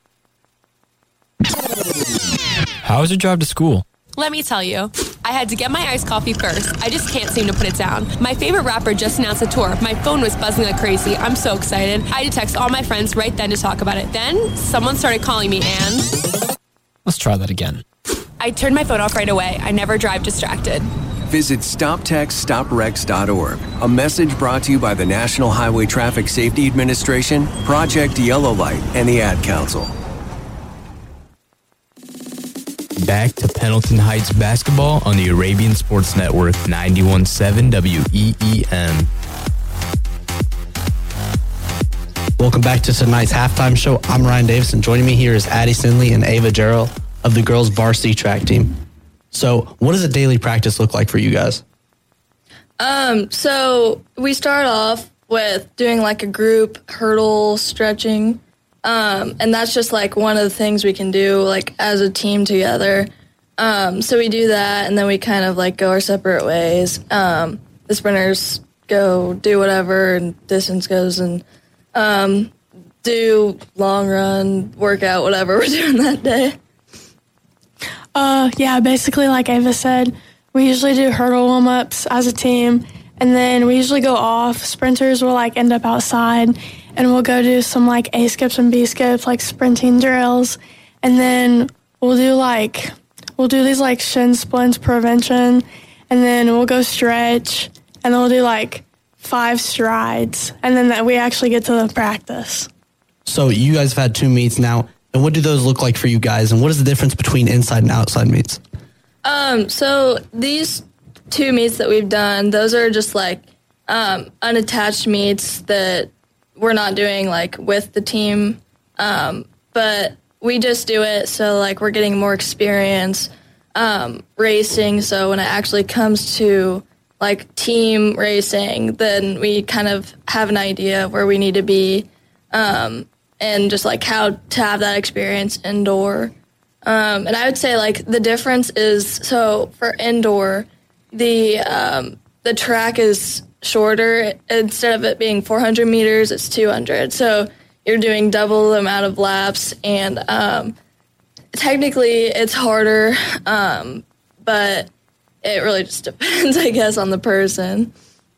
How was your drive to school? Let me tell you, I had to get my iced coffee first. I just can't seem to put it down. My favorite rapper just announced a tour. My phone was buzzing like crazy. I'm so excited. I had to text all my friends right then to talk about it. Then someone started calling me and... Let's try that again. I turned my phone off right away. I never drive distracted. Visit StopTextStopWrecks.org. A message brought to you by the National Highway Traffic Safety Administration, Project Yellow Light, and the Ad Council. Back to Pendleton Heights basketball on the Arabian Sports Network 91.7 WEEM. Welcome back to tonight's halftime show. I'm Ryan Davis, and joining me here is Addie Sinley and Ava Jarrell of the girls' varsity track team. So, what does a daily practice look like for you guys? So we start off with doing like a group hurdle stretching. And that's just like one of the things we can do like as a team together. So we do that and then we kind of like go our separate ways. The sprinters go do whatever and distance goes and do long run, workout, whatever we're doing that day. Yeah, basically like Ava said, we usually do hurdle warm-ups as a team, and then we usually go off. Sprinters will like end up outside, and we'll go do some like A skips and B skips, like sprinting drills, and then we'll do these like shin splints prevention, and then we'll go stretch, and then we'll do like 5 strides, and then we actually get to the practice. So you guys have had 2 meets now, and what do those look like for you guys, and what is the difference between inside and outside meets? So these 2 meets that we've done, those are just like unattached meets that we're not doing like with the team, but we just do it so like we're getting more experience racing. So when it actually comes to like team racing, then we kind of have an idea of where we need to be, and just like how to have that experience indoor. And I would say like the difference is, so for indoor, the track is shorter. Instead of it being 400 meters, it's 200. So you're doing double the amount of laps, and technically it's harder, but it really just depends, I guess, on the person.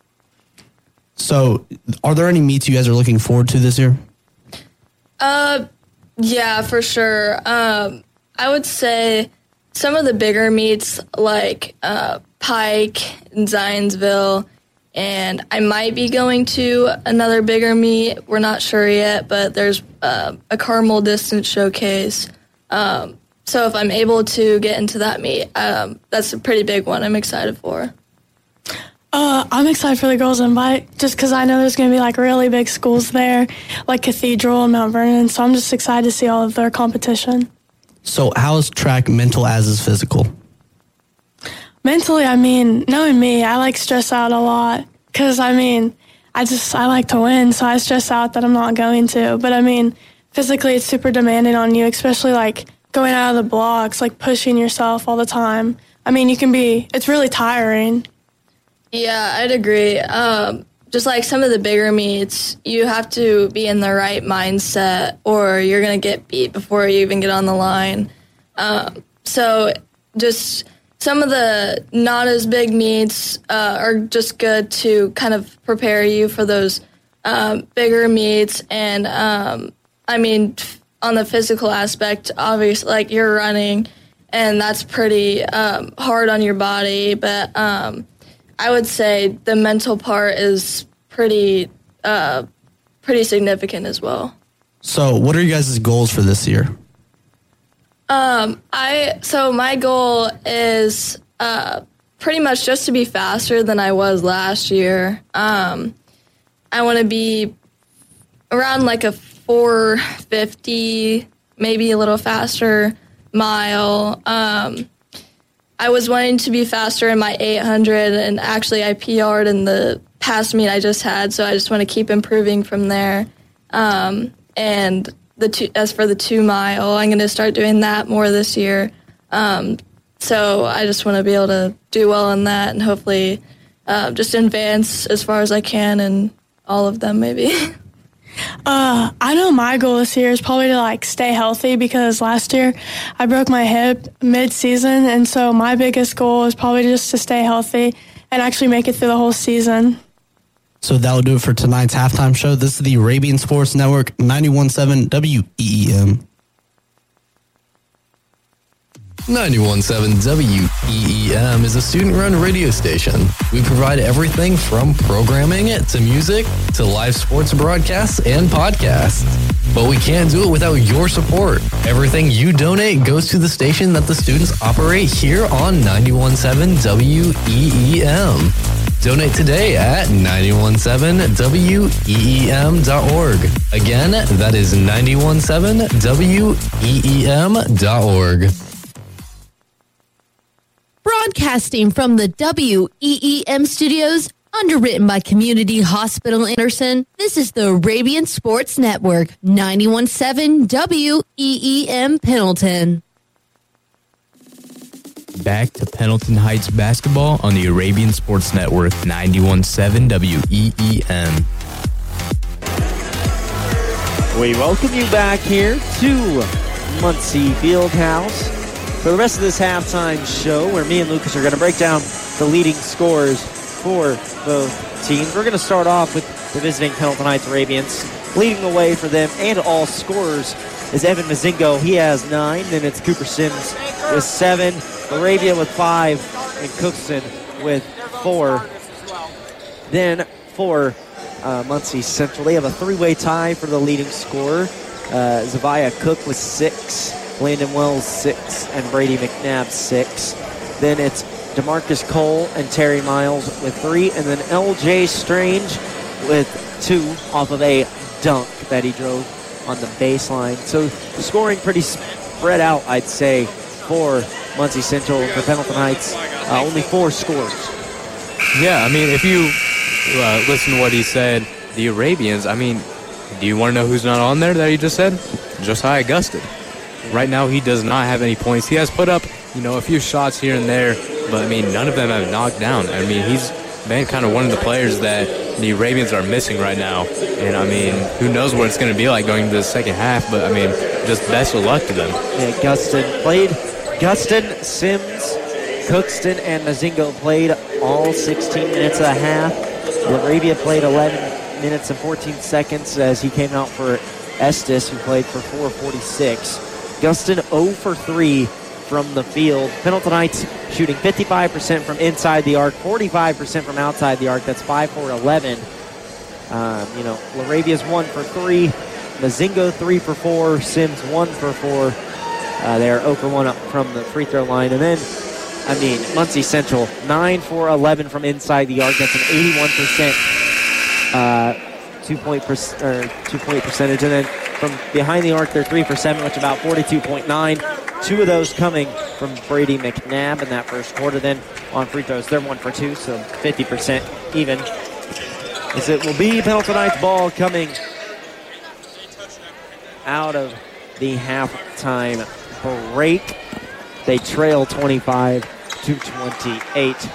So are there any meets you guys are looking forward to this year? Yeah, for sure. I would say some of the bigger meets like Pike and Zionsville, and I might be going to another bigger meet. We're not sure yet, but there's a Carmel distance showcase. So if I'm able to get into that meet, that's a pretty big one I'm excited for. I'm excited for the girls' invite just because I know there's going to be like really big schools there, like Cathedral and Mount Vernon. So I'm just excited to see all of their competition. So how is track mental as is physical? Mentally, I mean, knowing me, I like stress out a lot because I like to win. So I stress out that I'm not going to. But I mean, physically, it's super demanding on you, especially like going out of the blocks, like pushing yourself all the time. I mean, it's really tiring. Yeah, I'd agree. Just like some of the bigger meets, you have to be in the right mindset or you're going to get beat before you even get on the line. So just some of the not as big meets are just good to kind of prepare you for those bigger meets. And I mean, on the physical aspect, obviously, like you're running, and that's pretty hard on your body. But I would say the mental part is pretty significant as well. So, what are you guys' goals for this year? So my goal is pretty much just to be faster than I was last year. I want to be around like a 450, maybe a little faster mile. I was wanting to be faster in my 800, and actually I PR'd in the past meet I just had, so I just want to keep improving from there. And as for the 2 mile, I'm going to start doing that more this year. So I just want to be able to do well in that and hopefully just advance as far as I can in all of them maybe. I know my goal this year is probably to like stay healthy, because last year I broke my hip mid-season, and so my biggest goal is probably just to stay healthy and actually make it through the whole season. So that'll do it for tonight's halftime show. This is the Arabian Sports Network, 91.7 WEEM. 91.7 WEEM is a student-run radio station. We provide everything from programming to music to live sports broadcasts and podcasts. But we can't do it without your support. Everything you donate goes to the station that the students operate here on 91.7 WEEM. Donate today at 917weem.org. Again, that is 917weem.org. Broadcasting from the WEEM studios, underwritten by Community Hospital Anderson, this is the Arabian Sports Network, 91.7 WEEM Pendleton. Back to Pendleton Heights basketball on the Arabian Sports Network, 91.7 WEEM. We welcome you back here to Muncie Fieldhouse for the rest of this halftime show, where me and Lucas are going to break down the leading scores for both teams. We're going to start off with the visiting Pendleton Heights Arabians. Leading the way for them and all scorers is Evan Mazingo. He has 9. Then it's Cooper Sims with 7. Arabia with 5. And Cookson with 4. Then for Muncie Central, they have a 3-way tie for the leading scorer. Zaviah Cook with 6. Landon Wells 6. And Brady McNabb 6. Then it's DeMarcus Cole and Terry Miles with 3. And then LJ Strange with 2 off of a dunk that he drove on the baseline. So scoring pretty spread out, I'd say, for Muncie Central. For Pendleton Heights, only 4 scores. Yeah, I mean, if you listen to what he said, the Arabians, I mean, do you want to know who's not on there that he just said? Josiah Gustin. Right now, he does not have any points. He has put up, a few shots here and there, but, I mean, none of them have knocked down. I mean, he's been kind of one of the players that the Arabians are missing right now. And, I mean, who knows what it's going to be like going into the second half, but, I mean, just best of luck to them. Yeah, Gustin, Sims, Cookston, and Mazingo played all 16 minutes of the half. Arabia played 11 minutes and 14 seconds as he came out for Estes, who played for 4:46. Gustin 0 for 3 from the field. Pendleton Heights shooting 55% from inside the arc, 45% from outside the arc. That's 5 for 11. Larabia's 1 for 3. Mazingo 3 for 4. Sims 1 for 4. They're 0 for 1 up from the free throw line. And then, Muncie Central 9 for 11 from inside the arc. That's an 81% two-point percentage. And then from behind the arc, they're 3 for 7, which is about 42.9. 2 of those coming from Brady McNabb in that first quarter. Then on free throws, they're 1 for 2, so 50% even. As it will be Pendleton Heights ball coming out of the halftime break. They trail 25-28.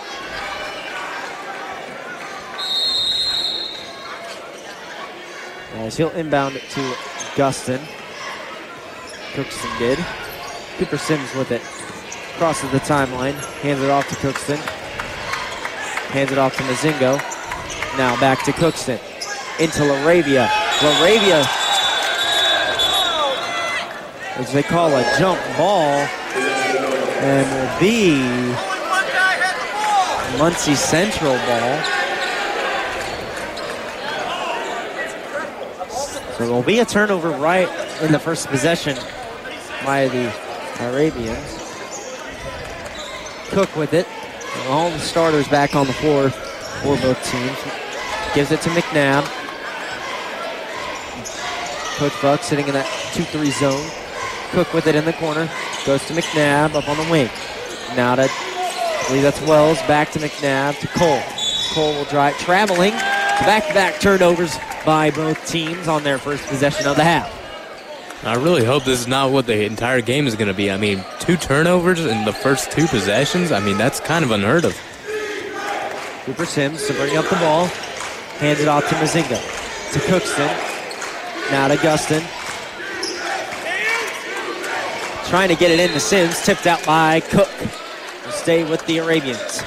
As he'll inbound it to Gustin. Cookston did. Cooper Sims with it. Crosses the timeline. Hands it off to Cookston. Hands it off to Mazingo. Now back to Cookston. Into LaRavia. LaRavia, as they call a jump ball, and will be Muncie Central ball. So it will be a turnover right in the first possession by the Arabians. Cook with it. All the starters back on the floor for both teams. Gives it to McNabb. Coach Buck sitting in that 2-3 zone. Cook with it in the corner. Goes to McNabb up on the wing. Now to, I believe that's Wells. Back to McNabb to Cole. Cole will drive, traveling. Back-to-back turnovers by both teams on their first possession of the half. I really hope this is not what the entire game is going to be. I mean, 2 turnovers in the first 2 possessions. I mean, that's kind of unheard of. Cooper Sims to bring up the ball. Hands it off to Mazinga. To Cookston. Now to Guston. Trying to get it into Sims. Tipped out by Cook. Will stay with the Arabians.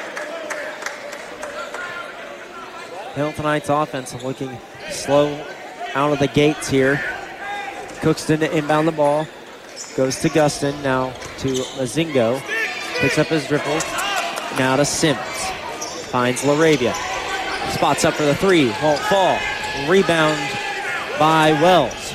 Hamilton Heights offense looking slow out of the gates here. Cookston to inbound the ball. Goes to Guston. Now to Mazingo. Picks up his dribble. Now to Sims. Finds LaRavia. Spots up for the 3. Won't fall. Rebound by Wells.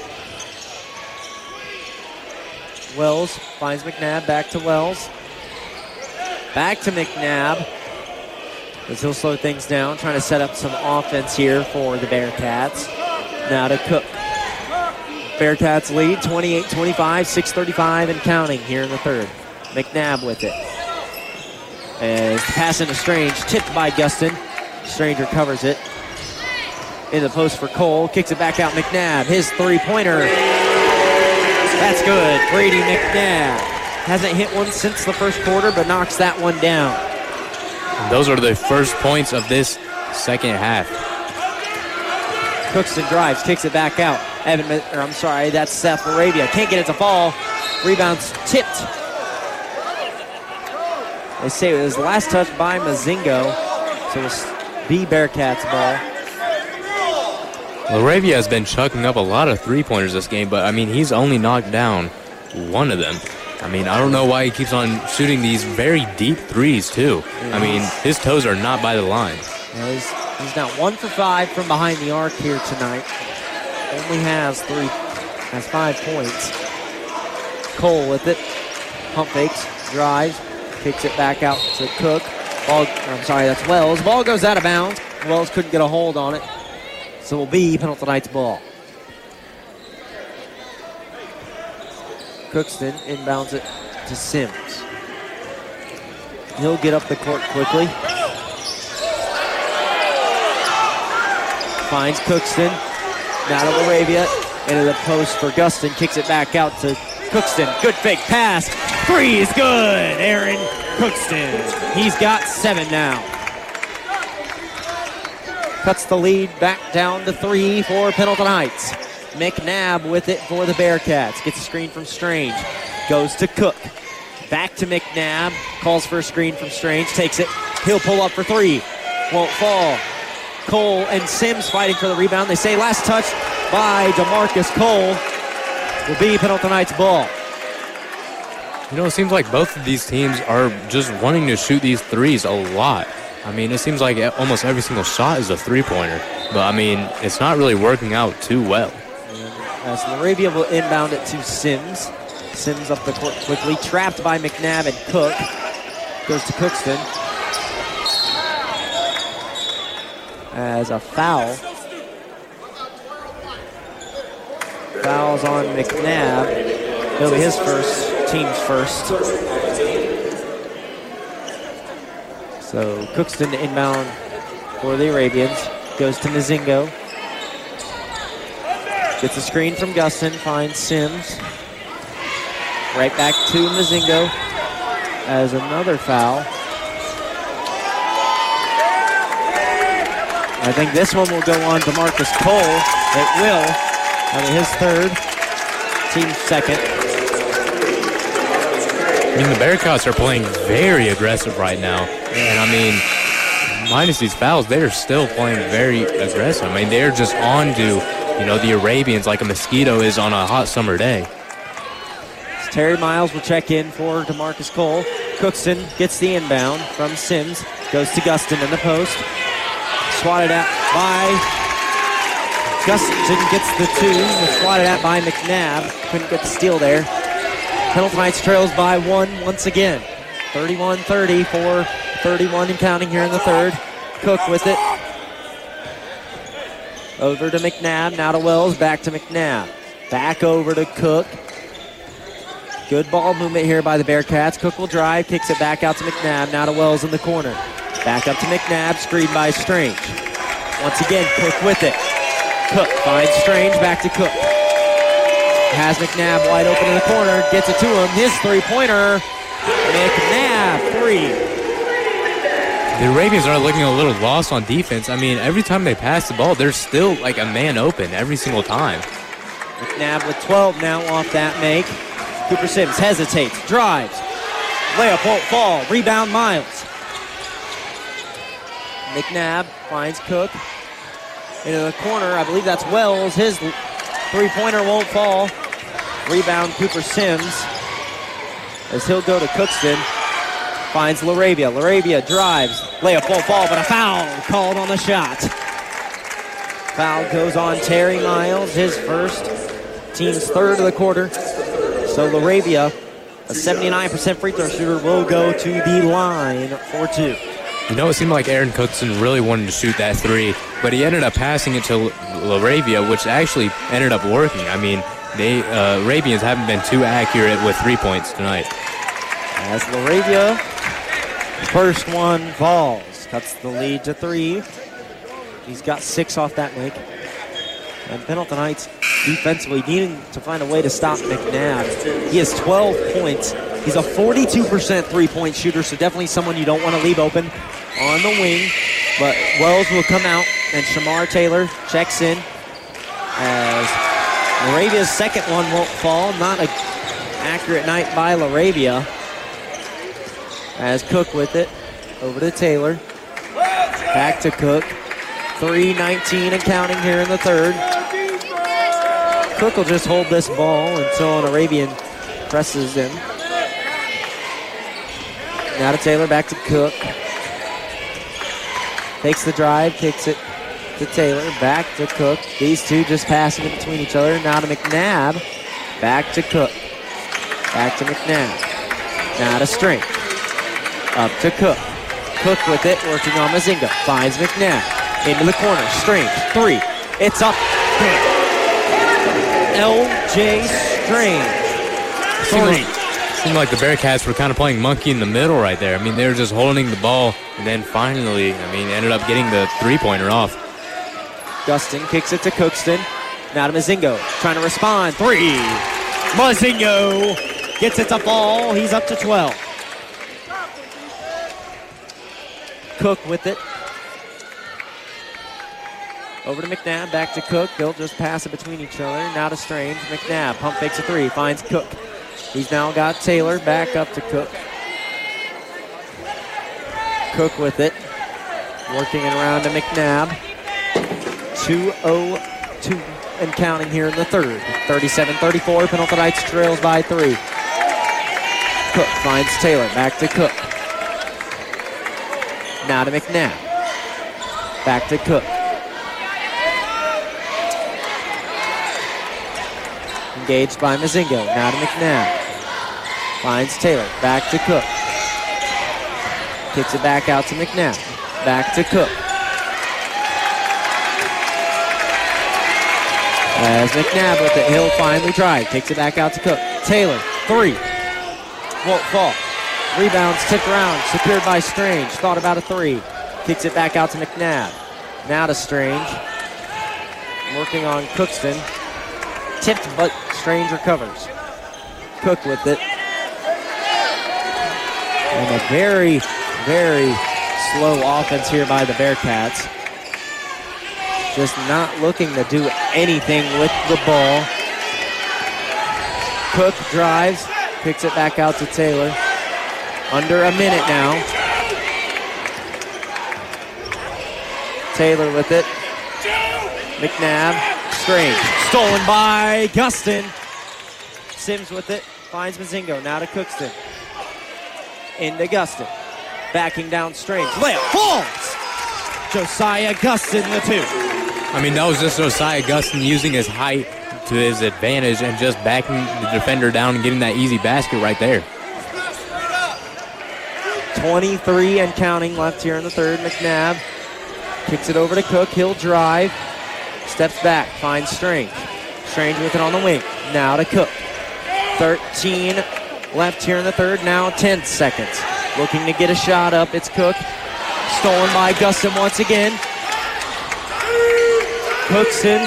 Wells finds McNabb. Back to Wells. Back to McNabb. As he'll slow things down. Trying to set up some offense here for the Bearcats. Now to Cook. Bearcats lead 28-25, 6:35 and counting here in the third. McNabb with it. As the pass into Strange, tipped by Guston. Strange recovers it. In the post for Cole, kicks it back out McNabb. His 3-pointer. That's good. Brady McNabb. Hasn't hit one since the first quarter, but knocks that one down. And those are the first points of this second half. Cookston drives, kicks it back out. That's Seth LaRavia. Can't get it to fall. Rebounds tipped. They say it was last touch by Mazingo. So it'll be Bearcats ball. LaRavia has been chucking up a lot of 3-pointers this game, but I mean, he's only knocked down 1 of them. I mean, I don't know why he keeps on shooting these very deep threes, too. I mean, his toes are not by the line. Yeah, he's now 1 for 5 from behind the arc here tonight. Only has 5 points. Cole with it. Pump fakes, drives, kicks it back out to Cook. That's Wells. Ball goes out of bounds. Wells couldn't get a hold on it. So it will be Pendleton Heights ball. Cookston inbounds it to Sims. He'll get up the court quickly. Finds Cookston. Now to LaRavia. Into the post for Guston. Kicks it back out to Cookston. Good fake pass. 3 is good. Aaron Cookston. He's got 7 now. Cuts the lead back down to 3 for Pendleton Heights. McNabb with it for the Bearcats. Gets a screen from Strange. Goes to Cook. Back to McNabb. Calls for a screen from Strange. Takes it. He'll pull up for 3. Won't fall. Cole and Sims fighting for the rebound. They say last touch by DeMarcus Cole will be Pendleton Heights ball. You know, it seems like both of these teams are just wanting to shoot these threes a lot. I mean, it seems like almost every single shot is a 3-pointer. But, I mean, it's not really working out too well. As LaRavia will inbound it to Sims. Sims up the court quickly. Trapped by McNabb and Cook. Goes to Cookston. As a foul. Foul's on McNabb. It'll be his team's first. So Cookston inbound for the Arabians. Goes to Mazingo. Gets a screen from Guston. Finds Sims. Right back to Mazingo. As another foul. I think this one will go on to Marcus Cole. It will. His third. Team's second. I mean, the Bearcats are playing very aggressive right now. And, I mean, minus these fouls, they're still playing very aggressive. I mean, they're just on to, the Arabians like a mosquito is on a hot summer day. Terry Miles will check in for DeMarcus Cole. Cookston gets the inbound from Sims. Goes to Gustin in the post. Swatted at by Gustin, gets the two. Was swatted at by McNabb. Couldn't get the steal there. Pendleton Heights trails by one once again. 31-30 for 31 and counting here in the third. Cook with it. Over to McNabb. Now to Wells. Back to McNabb. Back over to Cook. Good ball movement here by the Bearcats. Cook will drive, kicks it back out to McNabb. Now to Wells in the corner. Back up to McNabb, screened by Strange. Once again, Cook with it. Cook finds Strange, back to Cook. Has McNabb wide open in the corner, gets it to him. His three-pointer. McNabb, three. The Arabians are looking a little lost on defense. I mean, every time they pass the ball, there's still like a man open every single time. McNabb with 12 now off that make. Cooper Sims hesitates, drives. Layup won't fall. Rebound Miles. McNabb finds Cook into the corner. I believe that's Wells. His three-pointer won't fall. Rebound Cooper Sims as he'll go to Cookston. Finds LaRavia. LaRavia drives. Layup won't fall, but a foul called on the shot. Foul goes on Terry Miles, his first, team's third of the quarter. So LaRavia, a 79% free throw shooter, will go to the line for two. It seemed like Aaron Cookson really wanted to shoot that three, but he ended up passing it to LaRavia, which actually ended up working. I mean, they Arabians haven't been too accurate with 3 points tonight. As LaRavia, first one falls. Cuts the lead to three. He's got 6 off that make. And Pendleton Heights defensively needing to find a way to stop McNabb. He has 12 points. He's a 42% three-point shooter, so definitely someone you don't want to leave open on the wing. But Wells will come out, and Shamar Taylor checks in as LaRavia's second one won't fall. Not an accurate night by LaRavia. As Cook with it. Over to Taylor. Back to Cook. 3:19 and counting here in the third. Cook will just hold this ball until an Arabian presses him. Now to Taylor, back to Cook. Takes the drive, kicks it to Taylor, back to Cook. These two just passing in between each other. Now to McNabb, back to Cook. Back to McNabb. Now to Strink. Up to Cook. Cook with it, working on Mazinga. Finds McNabb. Into the corner. Strange. Three. It's up. L.J. Strange. Seemed like the Bearcats were kind of playing monkey in the middle right there. I mean, they were just holding the ball, and then finally, ended up getting the three-pointer off. Gustin kicks it to Cookston. Now to Mazingo. Trying to respond. Three. Mazingo gets it to fall. He's up to 12. Cook with it. Over to McNabb, back to Cook. They'll just pass it between each other. Now to Strange. McNabb pump fakes a three, finds Cook. He's now got Taylor back up to Cook. Cook with it. Working it around to McNabb. 2:02 and counting here in the third. 37-34. Pendleton Heights trails by 3. Cook finds Taylor. Back to Cook. Now to McNabb. Back to Cook. Engaged by Mazingo. Now to McNabb. Finds Taylor. Back to Cook. Kicks it back out to McNabb. Back to Cook. As McNabb with it, he'll finally drive. Takes it back out to Cook. Taylor, 3. Won't fall. Rebounds tipped around. Secured by Strange. Thought about a 3. Kicks it back out to McNabb. Now to Strange. Working on Cookston. Tipped, but Strange recovers. Cook with it. And a very, very slow offense here by the Bearcats. Just not looking to do anything with the ball. Cook drives, Kicks it back out to Taylor. Under a minute now. Taylor with it. McNabb. Strange. Stolen by Gustin. Sims with it. Finds Mazingo. Now to Cookston. Into Gustin. Backing down Strange. Layup falls. Josiah Gustin the 2. I mean, that was just Josiah Gustin using his height to his advantage and just backing the defender down and getting that easy basket right there. 23 and counting left here in the third. McNabb kicks it over to Cook. He'll drive. Steps back. Finds Strange. Strange with it on the wing. Now to Cook. 13 left here in the third. Now 10 seconds. Looking to get a shot up. It's Cook. Stolen by Gustin once again. Cookson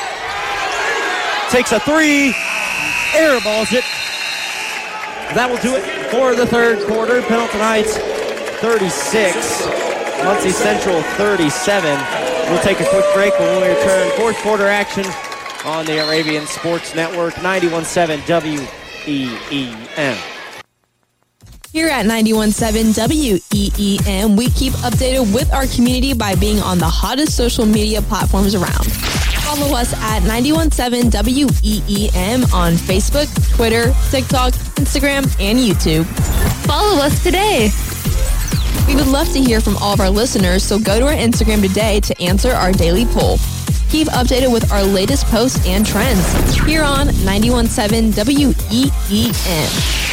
takes a 3. Airballs it. That will do it for the third quarter. Pendleton Heights 36. Muncie Central 37. We'll take a quick break when we return. Fourth quarter action on the Arabian Sports Network, 91.7 WEEM. Here at 91.7 WEEM, we keep updated with our community by being on the hottest social media platforms around. Follow us at 91.7 WEEM on Facebook, Twitter, TikTok, Instagram, and YouTube. Follow us today. We would love to hear from all of our listeners, so go to our Instagram today to answer our daily poll. Keep updated with our latest posts and trends here on 91.7 WEEM.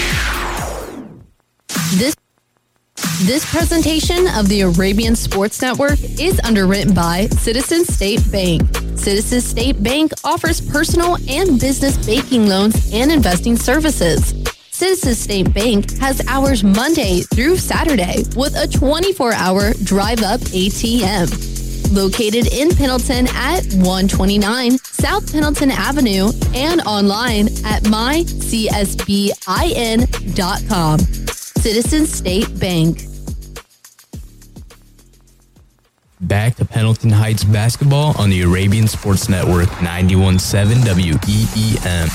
This presentation of the Arabian Sports Network is underwritten by Citizens State Bank. Citizens State Bank offers personal and business banking loans and investing services. Citizens State Bank has hours Monday through Saturday with a 24-hour drive-up ATM. Located in Pendleton at 129 South Pendleton Avenue and online at mycsbin.com. Citizens State Bank. Back to Pendleton Heights basketball on the Arabian Sports Network, 91.7 WEEM.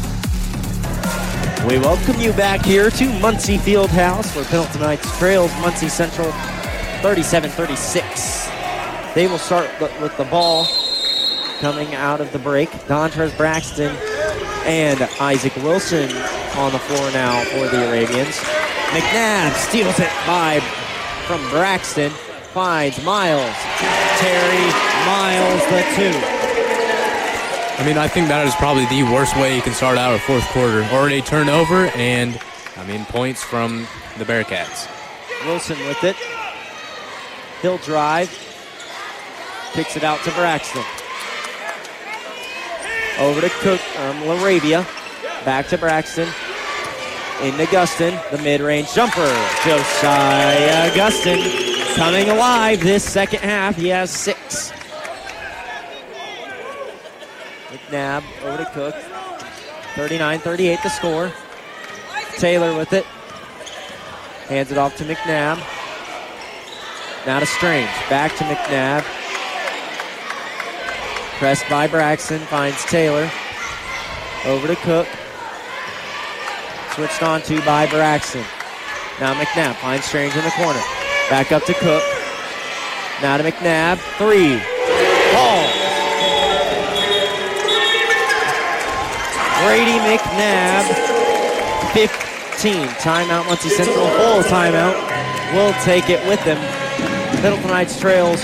We welcome you back here to Muncie Fieldhouse, where Pendleton Heights trails Muncie Central 37-36. They will start with the ball coming out of the break. Dontrez Braxton and Isaac Wilson on the floor now for the Arabians. McNabb steals it from Braxton. Finds Miles. Terry Miles the 2. I mean, I think that is probably the worst way you can start out a fourth quarter. Already turnover and, points from the Bearcats. Wilson with it. He'll drive. Kicks it out to Braxton. Over to Cook, LaRavia. Back to Braxton. Into Gustin, the mid-range jumper. Josiah Gustin coming alive this second half. He has 6. McNabb over to Cook. 39-38 the score. Taylor with it. Hands it off to McNabb. Now to Strange. Back to McNabb. Pressed by Braxton. Finds Taylor. Over to Cook. Switched on to by Braxton. Now McNabb finds Strange in the corner. Back up to Cook. Now to McNabb. 3. Ball. Brady McNabb. 15. Timeout, Muncie Central. Full timeout. Will take it with them. Pendleton Heights trails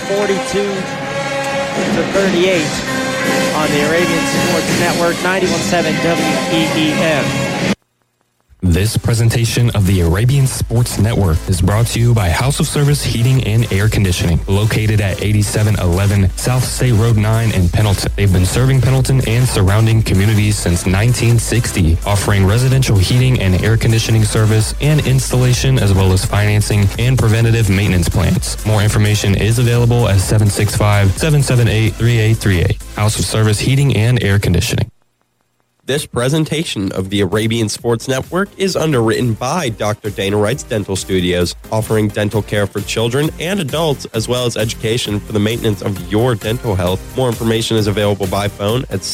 42-38 on the Arabian Sports Network, 91.7 WEEM. This presentation of the Arabian Sports Network is brought to you by House of Service Heating and Air Conditioning, located at 8711 South State Road 9 in Pendleton. They've been serving Pendleton and surrounding communities since 1960, offering residential heating and air conditioning service and installation, as well as financing and preventative maintenance plans. More information is available at 765-778-3838. House of Service Heating and Air Conditioning. This presentation of the Arabian Sports Network is underwritten by Dr. Dana Wright's Dental Studios, offering dental care for children and adults, as well as education for the maintenance of your dental health. More information is available by phone at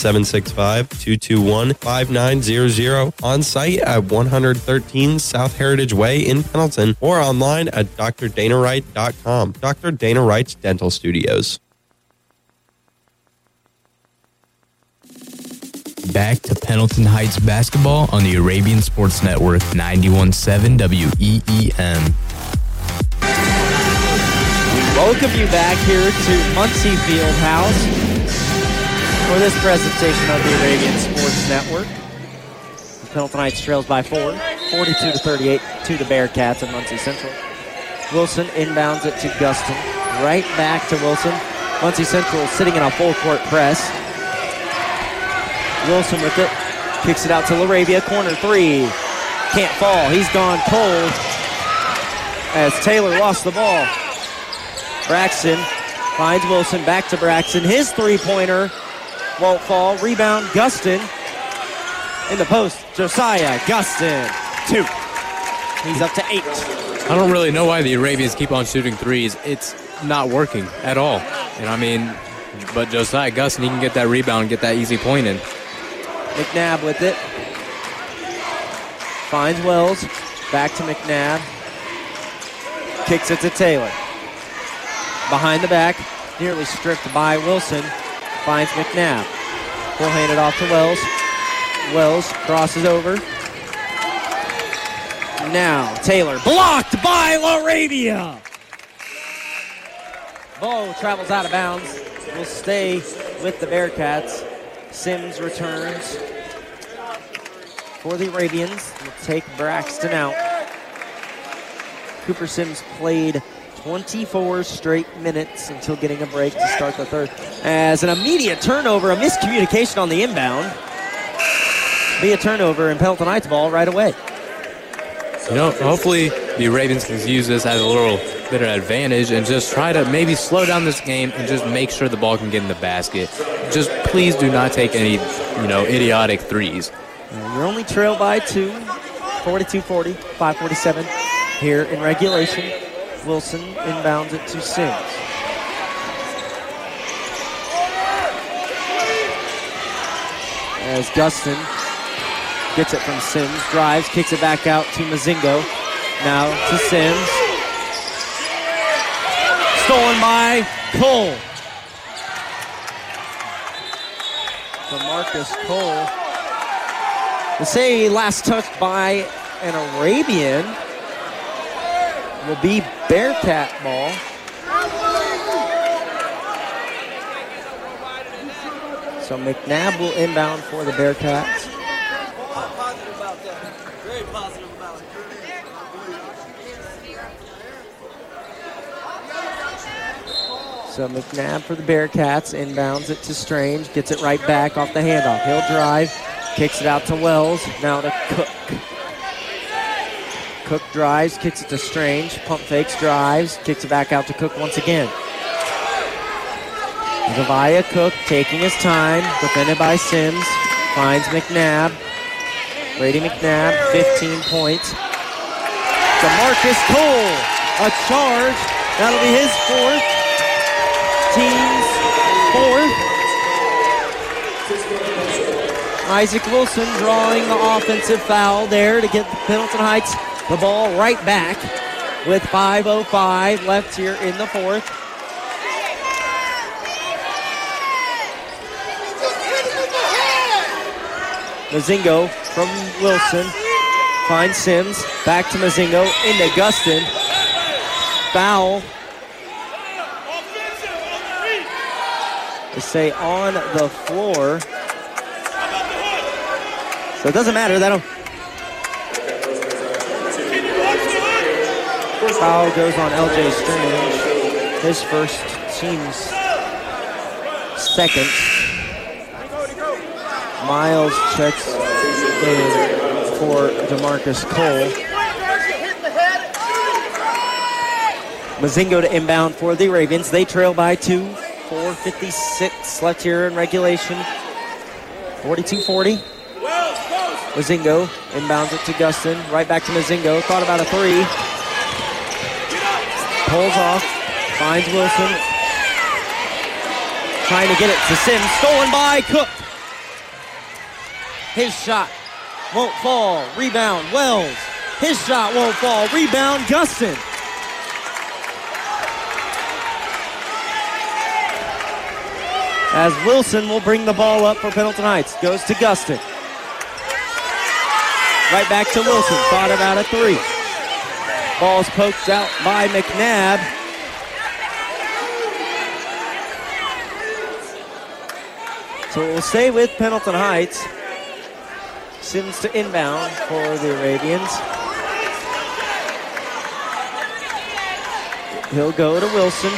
765-221-5900, on site at 113 South Heritage Way in Pendleton, or online at drdanawright.com. Dr. Dana Wright's Dental Studios. Back to Pendleton Heights basketball on the Arabian Sports Network, 91.7 WEEM. We welcome you back here to Muncie Fieldhouse for this presentation of the Arabian Sports Network. Pendleton Heights trails by 4, 42-38 to the Bearcats of Muncie Central. Wilson inbounds it to Gustin. Right back to Wilson. Muncie Central sitting in a full-court press. Wilson with it, kicks it out to LaRavia, corner three, can't fall, he's gone cold as Taylor lost the ball. Braxton finds Wilson, back to Braxton, his three-pointer won't fall, rebound Gustin in the post, Josiah Gustin, 2. He's up to 8. I don't really know why the Arabians keep on shooting threes. It's not working at all. And I mean, but Josiah Gustin, he can get that rebound and get that easy point in. McNabb with it. Finds Wells. Back to McNabb. Kicks it to Taylor. Behind the back. Nearly stripped by Wilson. Finds McNabb. We'll hand it off to Wells. Wells crosses over. Now Taylor blocked by LaRavia. Ball travels out of bounds. Will stay with the Bearcats. Sims returns for the Arabians. Will take Braxton out. Cooper Sims played 24 straight minutes until getting a break to start the third. As an immediate turnover, a miscommunication on the inbound. Be a turnover and Pendleton Heights ball right away. You know, hopefully the Arabians can use this as a little bit of advantage and just try to maybe slow down this game and just make sure the ball can get in the basket. Just please do not take any, idiotic threes. You're only trailed by 2, 42-40, 5:47 here in regulation. Wilson inbounds it to Sims. As Gustin gets it from Sims, drives, kicks it back out to Mazingo. Now to Sims. Stolen by Cole. DeMarcus Cole. They say last touched by an Arabian will be Bearcat ball. So McNabb will inbound for the Bearcats. Very positive about it. So McNabb for the Bearcats, inbounds it to Strange, gets it right back off the handoff. He'll drive, kicks it out to Wells, now to Cook. Cook drives, kicks it to Strange, pump fakes, drives, kicks it back out to Cook once again. Zavia Cook taking his time, defended by Sims, finds McNabb. Brady McNabb, 15 points. DeMarcus Cole, a charge. That'll be his fourth. Team's fourth. Isaac Wilson drawing the offensive foul there to get Pendleton Heights the ball right back with 5:05 left here in the fourth. Mazingo from Wilson finds Sims, back to Mazingo, into Gustin. Foul. They say on the floor. So it doesn't matter. Foul goes on LJ Strange. His first, team's second. Miles checks in for DeMarcus Cole. Mazingo to inbound for the Ravens. They trail by 2. 4:56 left here in regulation. 42-40. Mazingo inbounds it to Gustin. Right back to Mazingo. Thought about a three. Pulls off. Finds Wilson. Trying to get it to Sims. Stolen by Cook. His shot won't fall. Rebound, Wells. His shot won't fall. Rebound, Gustin. As Wilson will bring the ball up for Pendleton Heights. Goes to Gustin. Right back to Wilson. Thought about a three. Ball's poked out by McNabb. So we'll stay with Pendleton Heights. Sims to inbound for the Arabians. He'll go to Wilson.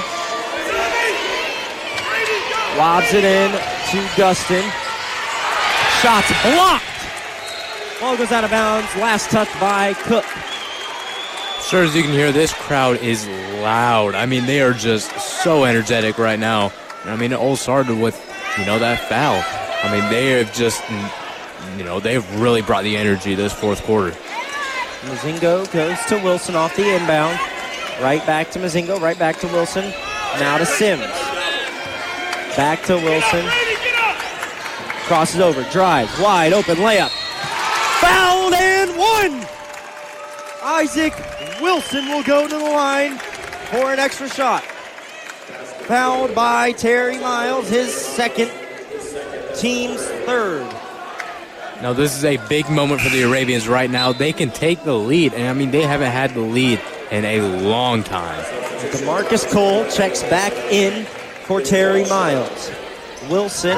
Lobs it in to Gustin. Shots blocked. Ball goes out of bounds. Last touch by Cook. Sure, as you can hear, this crowd is loud. I mean, they are just so energetic right now. I mean, it all started with, that foul. I mean, they have just, they've really brought the energy this fourth quarter. Mazingo goes to Wilson off the inbound. Right back to Mazingo, right back to Wilson. Now to Sims. Back to Wilson. Crosses over, drives, wide open layup. Fouled and one! Isaac Wilson will go to the line for an extra shot. Fouled by Terry Miles, his second, team's third. Now, this is a big moment for the Arabians right now. They can take the lead, and I mean, they haven't had the lead in a long time. DeMarcus Cole checks back in for Terry Miles. Wilson,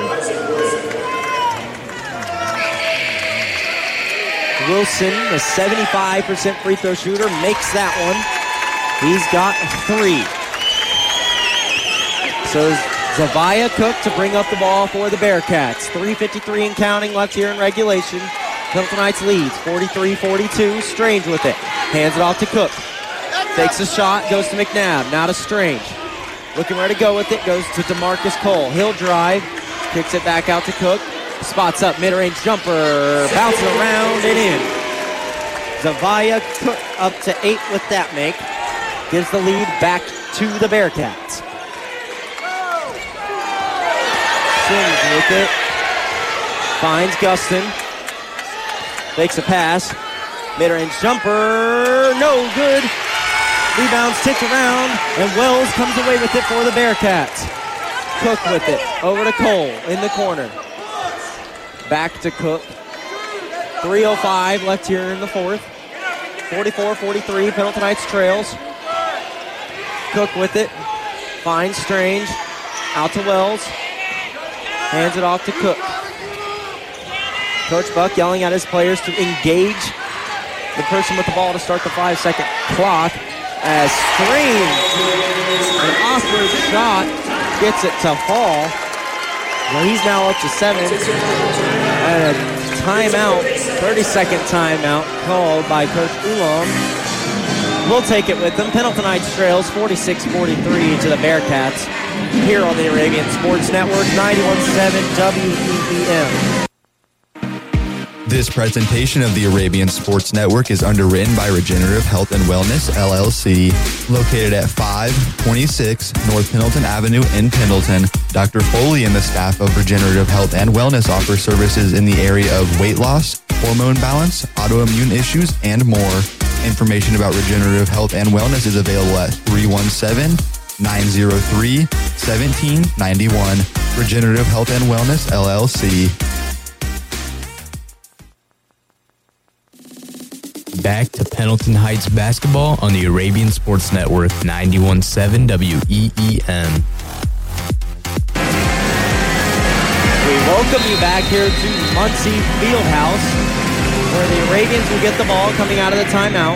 the 75% free throw shooter, makes that one. He's got three. So Zavia Cook to bring up the ball for the Bearcats. 3:53 and counting left here in regulation. Pendleton Heights leads 43-42. Strange with it. Hands it off to Cook. Takes a shot, goes to McNabb. Now to Strange. Looking where to go with it. Goes to DeMarcus Cole. He'll drive. Kicks it back out to Cook. Spots up. Mid-range jumper. Bouncing around and in. Zavia Cook up to 8 with that make. Gives the lead back to the Bearcats. Sims with it. Finds Gustin. Makes a pass. Mid-range jumper. No good. Rebounds tipped around, and Wells comes away with it for the Bearcats. Cook with it. Over to Cole in the corner. Back to Cook. 3:05 left here in the fourth. 44-43. Pendleton Heights trails. Cook with it. Finds Strange. Out to Wells. Hands it off to Cook. Coach Buck yelling at his players to engage the person with the ball to start the 5-second clock. As Strange, an awkward shot, gets it to fall. Well, he's now up to 7. And a timeout, 30-second timeout called by Coach Ulam. We'll take it with them. Pendleton Heights trails 46-43 to the Bearcats here on the Arabian Sports Network, 91.7 WEEM. This presentation of the Arabian Sports Network is underwritten by Regenerative Health and Wellness, LLC. Located at 526 North Pendleton Avenue in Pendleton, Dr. Foley and the staff of Regenerative Health and Wellness offer services in the area of weight loss, hormone balance, autoimmune issues, and more. Information about Regenerative Health and Wellness is available at 317-903-1791. Regenerative Health and Wellness, LLC. Back to Pendleton Heights basketball on the Arabian Sports Network, 91.7 WEEM. We welcome you back here to Muncie Fieldhouse, where the Arabians will get the ball coming out of the timeout.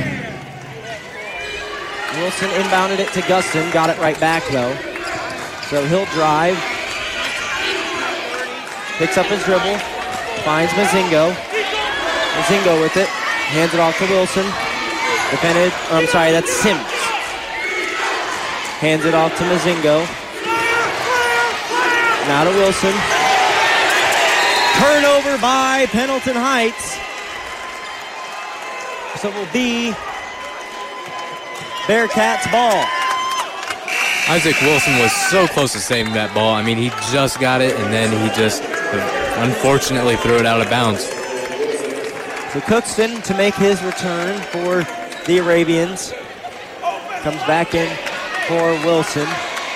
Wilson inbounded it to Gustin, got it right back though. So he'll drive, picks up his dribble, finds Mazingo. Mazingo with it. Hands it off to Wilson. Defended. That's Sims. Hands it off to Mazingo. Now to Wilson. Turnover by Pendleton Heights. So it will be Bearcats ball. Isaac Wilson was so close to saving that ball. I mean, he just got it, and then he just unfortunately threw it out of bounds. So Cookston to make his return for the Arabians. Comes back in for Wilson.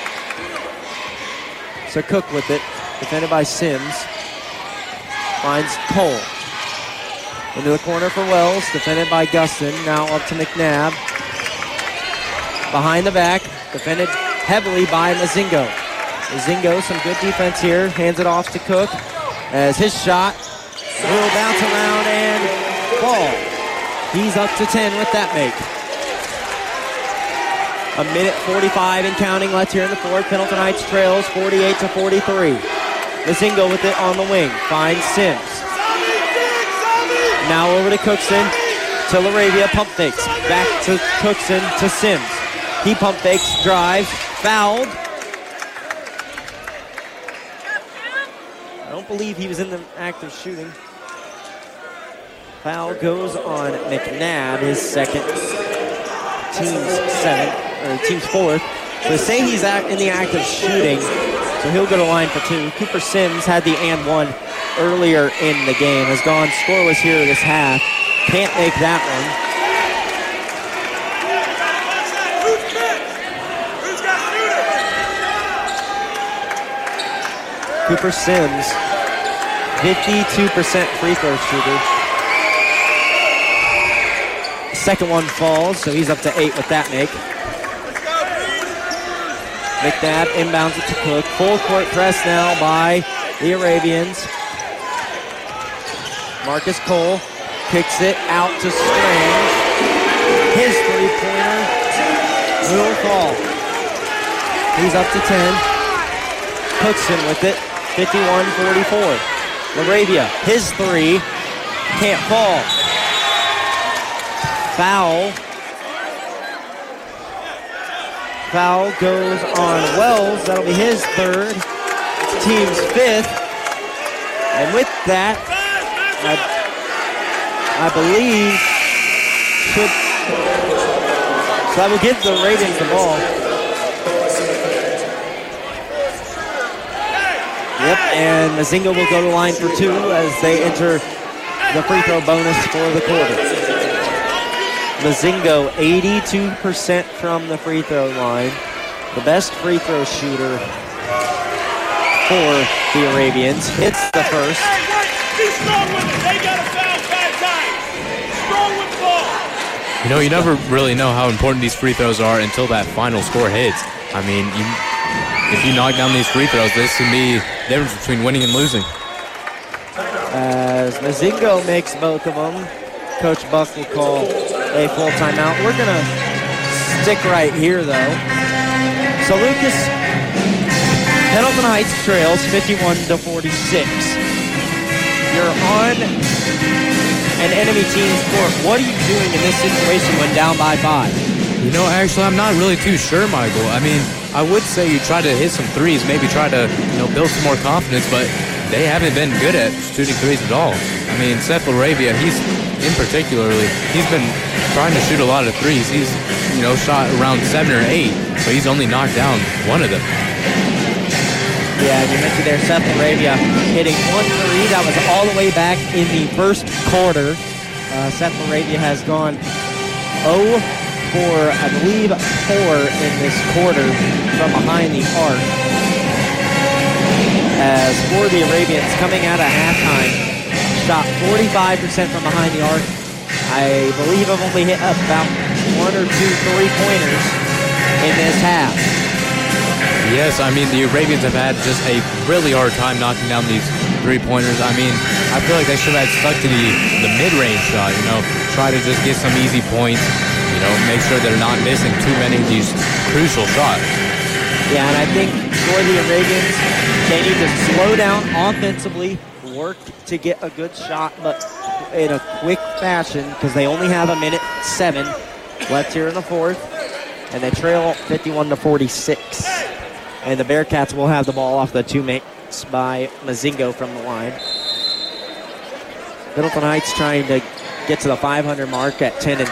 So Cook with it, defended by Sims. Finds Cole. Into the corner for Wells, defended by Gustin. Now up to McNabb. Behind the back, defended heavily by Mazingo. Mazingo, some good defense here. Hands it off to Cook as his shot will bounce around and fall. He's up to 10 with that make. A minute 45 and counting left here in the fourth. Pendleton Heights trails 48-43. Mazingo with it on the wing. Finds Sims. Now over to Cookson. To Laravia, pump fakes. Back to Cookson to Sims. He pump fakes, drives, fouled. I don't believe he was in the act of shooting. Foul goes on McNabb, his second, team's fourth. So they say he's in the act of shooting, so he'll go to line for two. Cooper Sims had the and one earlier in the game. Has gone scoreless here this half. Can't make that one. Cooper Sims, 52% free throw shooter. Second one falls, so he's up to 8 with that make. McNabb inbounds it to Cook. Full court press now by the Arabians. Marcus Cole kicks it out to Strange. His three-pointer will fall. He's up to 10. Cookson with it. 51-44. Laravia, his three, can't fall. Foul. Foul goes on Wells. That'll be his third. Team's fifth. And with that, I believe so I will give the Ravens the ball. Yep, and Mazingo will go to line for two as they enter the free throw bonus for the quarter. Mazingo, 82% from the free throw line. The best free throw shooter for the Arabians. Hits the first. He's strong with it. They got a foul bad time. Strong with the ball. You know, you never really know how important these free throws are until that final score hits. I mean, if you knock down these free throws, this can be the difference between winning and losing. As Mazingo makes both of them, Coach Buck will call a full timeout. We're going to stick right here, though. So Lucas, Pendleton Heights trails 51-46. You're on an enemy team's court. What are you doing in this situation when down by 5? You know, actually, I'm not really too sure, Michael. I mean, I would say you try to hit some threes, maybe try to, build some more confidence, but they haven't been good at shooting threes at all. I mean, Seth Laravia, he's been trying to shoot a lot of threes. He's, shot around 7 or 8, so he's only knocked down one of them. Yeah, you mentioned there, Seth Laravia hitting 1 3. That was all the way back in the first quarter. Seth Laravia has gone 0 for, I believe, 4 in this quarter from behind the arc. As for the Arabians, coming out of halftime, shot 45% from behind the arc. I believe I've only hit about 1 or 2 3-pointers in this half. Yes, I mean, the Arabians have had just a really hard time knocking down these 3-pointers. I mean, I feel like they should have stuck to the mid-range shot, try to just get some easy points, make sure they're not missing too many of these crucial shots. Yeah, and I think for the Arabians, they need to slow down offensively, work to get a good shot, but in a quick fashion, because they only have 1:07 left here in the fourth, and they trail 51-46. And the Bearcats will have the ball off the 2 makes by Mazingo from the line. Middleton Heights trying to get to the 500 mark at 10-10.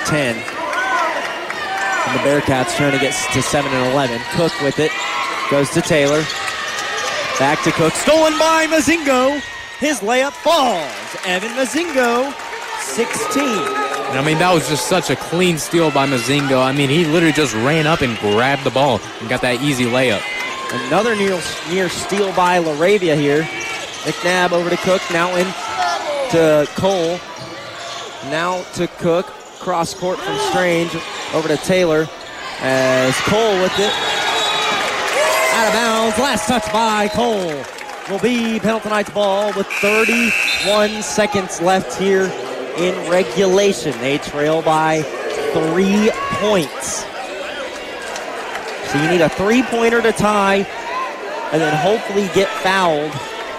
And the Bearcats trying to get to 7-11. Cook with it. Goes to Taylor. Back to Cook. Stolen by Mazingo. His layup falls. Evan Mazingo, 16. I mean, that was just such a clean steal by Mazingo. I mean, he literally just ran up and grabbed the ball and got that easy layup. Another near steal by LaRavia here. McNabb over to Cook. Now in to Cole. Now to Cook. Cross court from Strange. Over to Taylor. As Cole with it. Out of bounds. Last touch by Cole. Will be Pendleton Heights ball with 31 seconds left here in regulation. They trail by 3 points. So you need a 3-pointer to tie and then hopefully get fouled.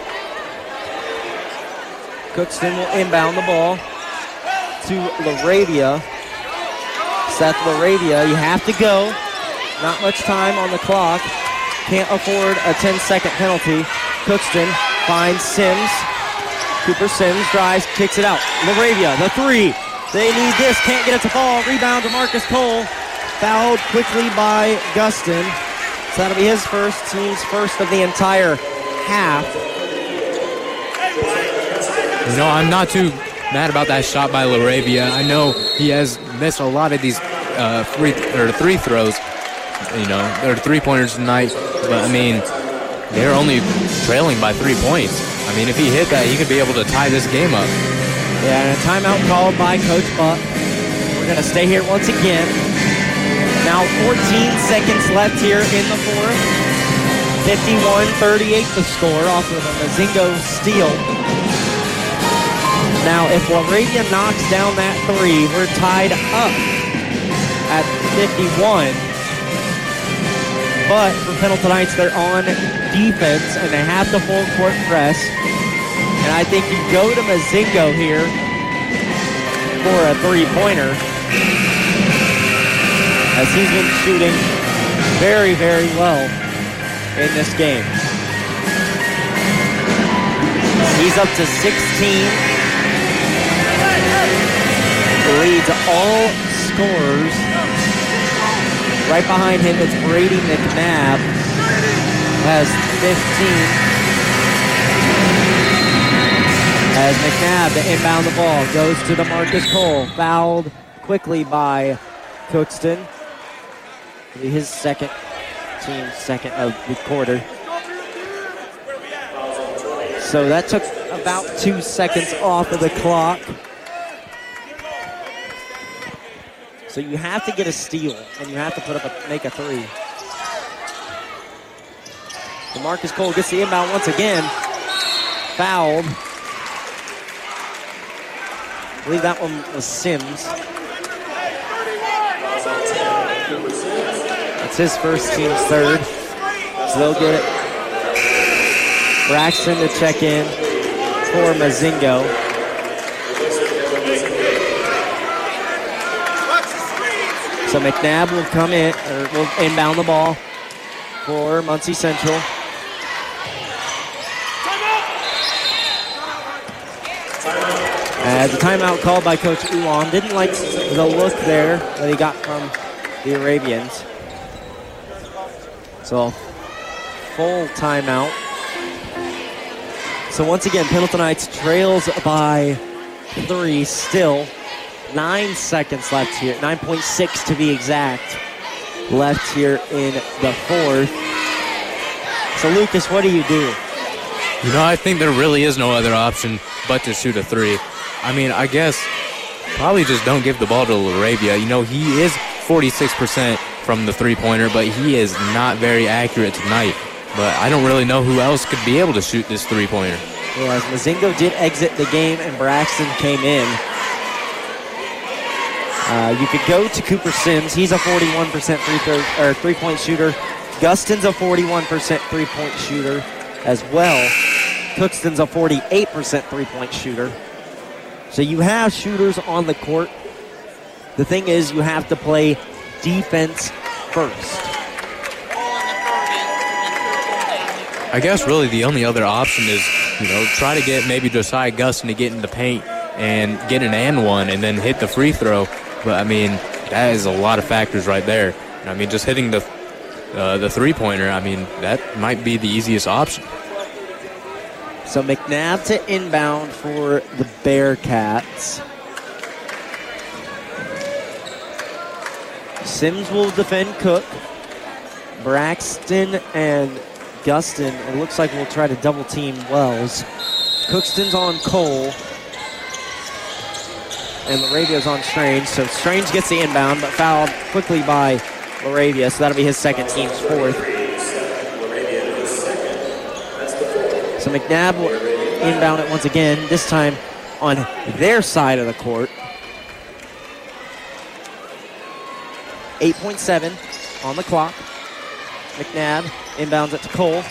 Cookston will inbound the ball to LaRavia. Seth LaRavia, you have to go. Not much time on the clock. Can't afford a 10-second penalty. Cookston finds Sims. Cooper Sims drives, kicks it out. LaRavia, the 3. They need this, can't get it to fall. Rebound to Marcus Cole. Fouled quickly by Guston. So that'll be his first, team's first of the entire half. You know, I'm not too mad about that shot by LaRavia. I know he has missed a lot of these three throws. You know, they're 3-pointers tonight. But, I mean, they're only trailing by 3 points. I mean, if he hit that, he could be able to tie this game up. Yeah, and a timeout called by Coach Buck. We're going to stay here once again. Now 14 seconds left here in the fourth. 51-38 the score off of a Mazingo steal. Now, if LaRavia knocks down that 3, we're tied up at 51. But for Pendleton Heights, they're on defense, and they have to full court press. And I think you go to Mazingo here for a 3-pointer, as he's been shooting very, very well in this game. He's up to 16. Leads all scorers. Right behind him is Brady McNabb, has 15. As McNabb to inbound the ball, goes to DeMarcus Cole, fouled quickly by Cookston. His second, team's second of the quarter. So that took about 2 seconds off of the clock. So you have to get a steal, and you have to make a 3. DeMarcus Cole gets the inbound once again. Fouled. I believe that one was Sims. It's his first, team's third. So they'll get it. Braxton to check in for Mazingo. So McNabb will come in, or will inbound the ball for Muncie Central. As a timeout called by Coach Ulan. Didn't like the look there that he got from the Arabians. So full timeout. So once again, Pendleton Heights trails by 3 still. 9 seconds left here, 9.6 to be exact, left here in the fourth. So Lucas, what do you do? You know, I think there really is no other option but to shoot a 3. I mean, I guess probably just don't give the ball to LaRavia. You know, he is 46% from the 3-pointer, but he is not very accurate tonight. But I don't really know who else could be able to shoot this 3-pointer. Yeah, as Mazingo did exit the game and Braxton came in. You could go to Cooper Sims. He's a 41% three-point shooter. Guston's a 41% three-point shooter as well. Cookston's a 48% three-point shooter. So you have shooters on the court. The thing is, you have to play defense first. I guess really the only other option is, you know, try to get maybe Josiah Guston to get in the paint and get an and one and then hit the free throw. But, I mean, that is a lot of factors right there. I mean, just hitting the three-pointer, I mean, that might be the easiest option. So McNabb to inbound for the Bearcats. Sims will defend Cook. Braxton and Gustin, it looks like we'll try to double team Wells. Cookston's on Cole. And Laravia's on Strange. So Strange gets the inbound, but fouled quickly by Laravia. So that'll be his second, team's fourth. So McNabb will inbound it once again, this time on their side of the court. 8.7 on the clock. McNabb inbounds it to Cole.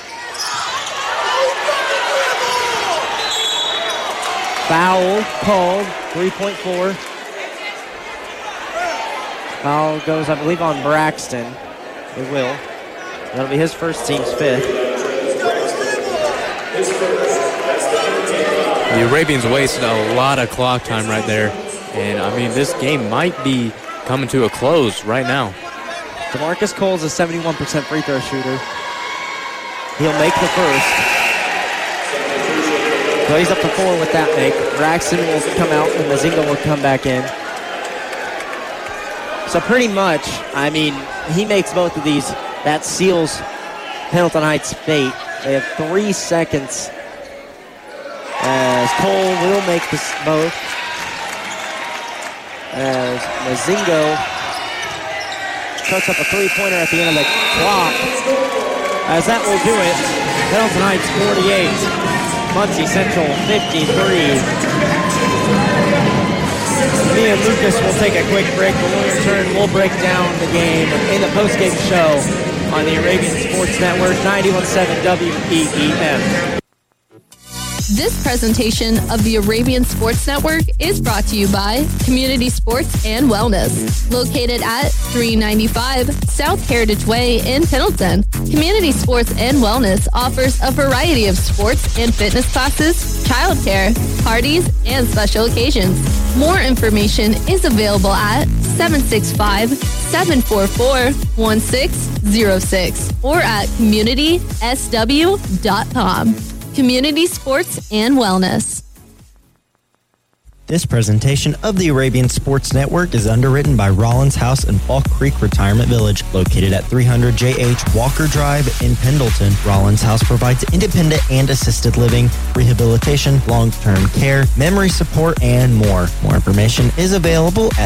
Foul called, 3.4. Foul goes, I believe, on Braxton. It will. That'll be his first, team's fifth. The Arabians wasted a lot of clock time right there. And, I mean, this game might be coming to a close right now. DeMarcus Cole's a 71% free throw shooter. He'll make the first. So he's up to 4 with that make. Braxton will come out and Mazinga will come back in. So pretty much, I mean, he makes both of these. That seals Pendleton Heights' fate. They have 3 seconds as Cole will make this both. As Mazingo cuts up a three-pointer at the end of the clock. As that will do it. Pendleton Heights 48, Muncie Central 53. Me and Lucas will take a quick break, but when we return, we'll break down the game in the post-game show on the Arabian Sports Network, 91.7 WEEM. This presentation of the Arabian Sports Network is brought to you by Community Sports and Wellness, located at 395 South Heritage Way in Pendleton. Community Sports and Wellness offers a variety of sports and fitness classes, childcare, parties, and special occasions. More information is available at 765-744-1606 or at communitysw.com. Community Sports and Wellness. This presentation of the Arabian Sports Network is underwritten by Rollins House in Fall Creek Retirement Village, located at 300 JH Walker Drive in Pendleton. Rollins House provides independent and assisted living, rehabilitation, long-term care, memory support, and more. More information is available at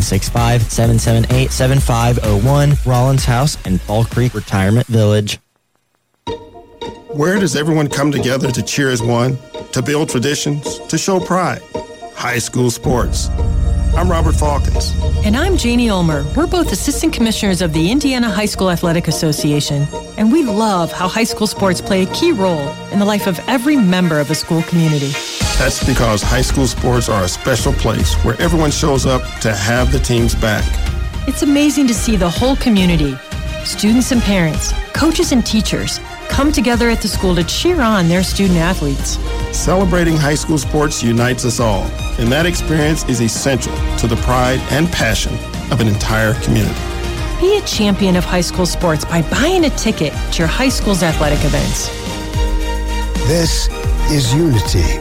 765-778-7501. Rollins House in Fall Creek Retirement Village. Where does everyone come together to cheer as one, to build traditions, to show pride? High school sports. I'm Robert Falkins. And I'm Janie Ulmer. We're both assistant commissioners of the Indiana High School Athletic Association, and we love how high school sports play a key role in the life of every member of a school community. That's because high school sports are a special place where everyone shows up to have the team's back. It's amazing to see the whole community, students and parents, coaches and teachers, come together at the school to cheer on their student athletes. Celebrating high school sports unites us all, and that experience is essential to the pride and passion of an entire community. Be a champion of high school sports by buying a ticket to your high school's athletic events. This is unity.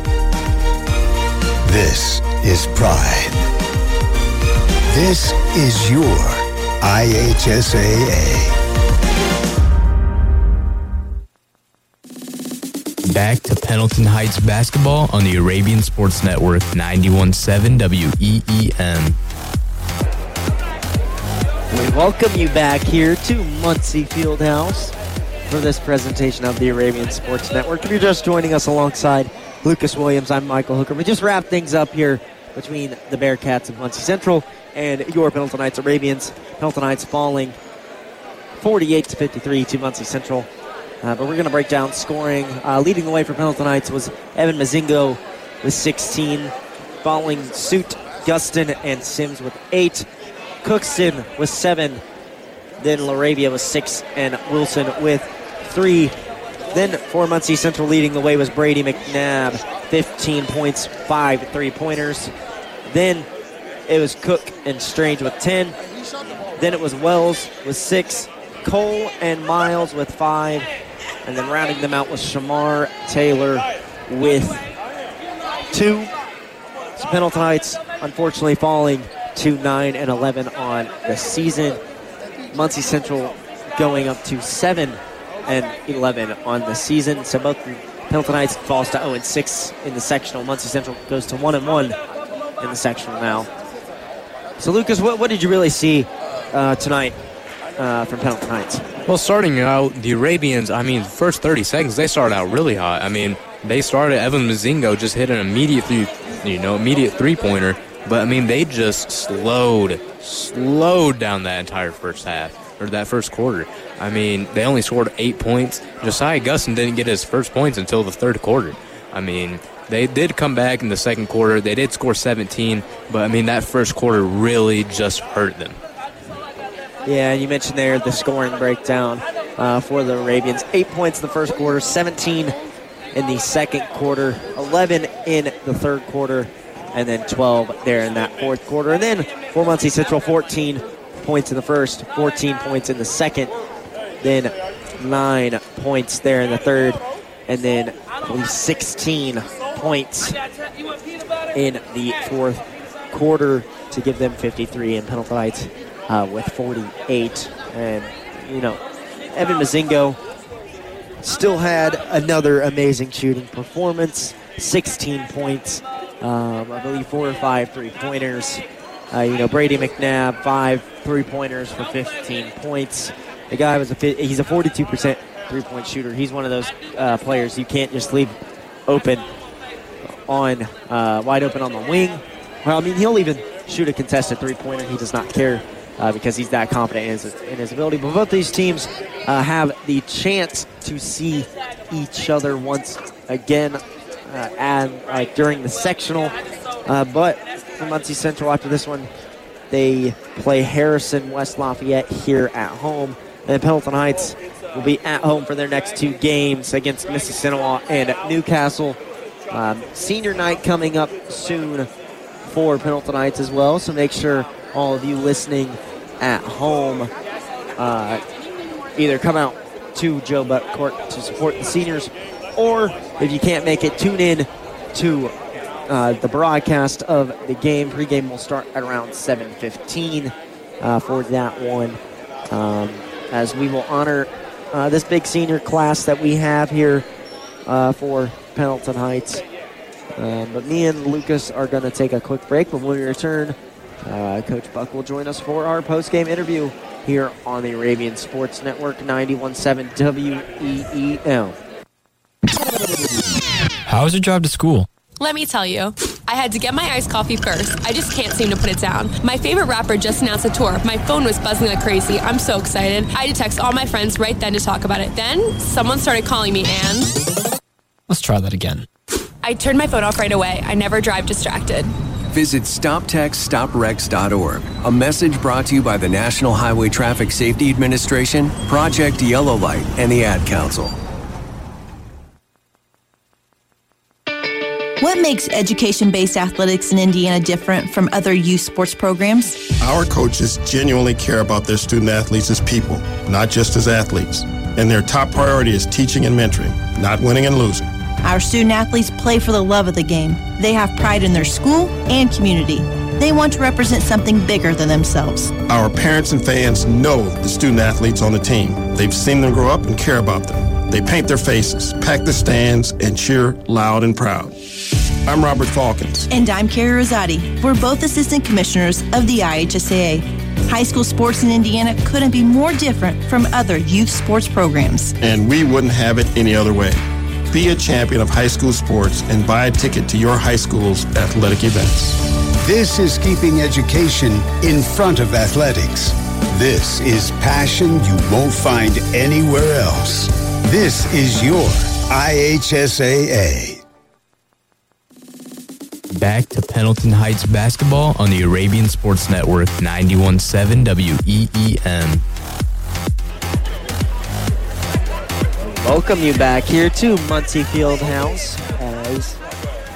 This is pride. This is your IHSAA. Back to Pendleton Heights basketball on the Arabian Sports Network, 91.7 WEEM. We welcome you back here to Muncie Fieldhouse for this presentation of the Arabian Sports Network. If you're just joining us alongside Lucas Williams, I'm Michael Hooker. We just wrapped things up here between the Bearcats of Muncie Central and your Pendleton Heights Arabians. Pendleton Heights falling 48-53 to Muncie Central. But we're going to break down scoring. Leading the way for Pendleton Heights was Evan Mazingo with 16. Following suit, Gustin and Sims with 8. Cookston with 7. Then Laravia with 6. And Wilson with 3. Then for Muncie Central leading the way was Brady McNabb 15 points, 5 3-pointers. Then it was Cook and Strange with 10. Then it was Wells with 6. Cole and Miles with 5. And then rounding them out was Shamar Taylor with 2. So Pendleton Heights, unfortunately, falling to 9 and 11 on the season. Muncie Central going up to 7 and 11 on the season. So both Pendleton Heights falls to 0 and 6 in the sectional. Muncie Central goes to 1 and 1 in the sectional now. So Lucas, what did you really see tonight from Pendleton Heights? Well, starting out, the Arabians, first 30 seconds, they started out really hot. They started, Evan Mazingo just hit an immediate three-pointer. But, they just slowed down that entire first half, or that first quarter. They only scored 8 points. Josiah Gustin didn't get his first points until the third quarter. They did come back in the second quarter. They did score 17, but, that first quarter really just hurt them. Yeah, and you mentioned there the scoring breakdown for the Arabians. 8 points in the first quarter, 17 in the second quarter, 11 in the third quarter, and then 12 there in that fourth quarter. And then for Muncie Central, 14 points in the first, 14 points in the second, then 9 points there in the third, and then I believe 16 points in the fourth quarter to give them 53, and Pendleton Heights with 48. And, Evan Mazingo still had another amazing shooting performance, 16 points. I believe 4 or 5 3-pointers. Brady McNabb, 5 3-pointers for 15 points. The guy he's a 42% three-point shooter. He's one of those players you can't just leave open on wide open on the wing. Well, he'll even shoot a contested three-pointer. He does not care because he's that confident in his ability. But both these teams have the chance to see each other once again during the sectional. But for Muncie Central, after this one, they play Harrison West Lafayette here at home. And then Pendleton Heights will be at home for their next 2 games against Mississinawa and Newcastle. Senior night coming up soon for Pendleton Heights as well, so make sure all of you listening at home either come out to Joe Buck Court to support the seniors, or if you can't make it, tune in to the broadcast of the game. Pre-game will start at around 7:15 for that one, as we will honor this big senior class that we have here for Pendleton Heights. But me and Lucas are going to take a quick break, but when we return, Coach Buck will join us for our post-game interview here on the Arabian Sports Network, 91.7 WEEM. How was your drive to school? Let me tell you, I had to get my iced coffee first. I just can't seem to put it down. My favorite rapper just announced a tour. My phone was buzzing like crazy. I'm so excited. I had to text all my friends right then to talk about it. Then someone started calling me, and Let's try that again. I turned my phone off right away. I never drive distracted. Visit StopTextStopWrecks.org. A message brought to you by the National Highway Traffic Safety Administration, Project Yellow Light, and the Ad Council. What makes education-based athletics in Indiana different from other youth sports programs? Our coaches genuinely care about their student athletes as people, not just as athletes. And their top priority is teaching and mentoring, not winning and losing. Our student athletes play for the love of the game. They have pride in their school and community. They want to represent something bigger than themselves. Our parents and fans know the student athletes on the team. They've seen them grow up and care about them. They paint their faces, pack the stands, and cheer loud and proud. I'm Robert Falkins. And I'm Carrie Rosati. We're both assistant commissioners of the IHSAA. High school sports in Indiana couldn't be more different from other youth sports programs. And we wouldn't have it any other way. Be a champion of high school sports and buy a ticket to your high school's athletic events. This is keeping education in front of athletics. This is passion you won't find anywhere else. This is your IHSAA. Back to Pendleton Heights basketball on the Arabian Sports Network, 91.7 WEEM. Welcome you back here to Muncie Fieldhouse as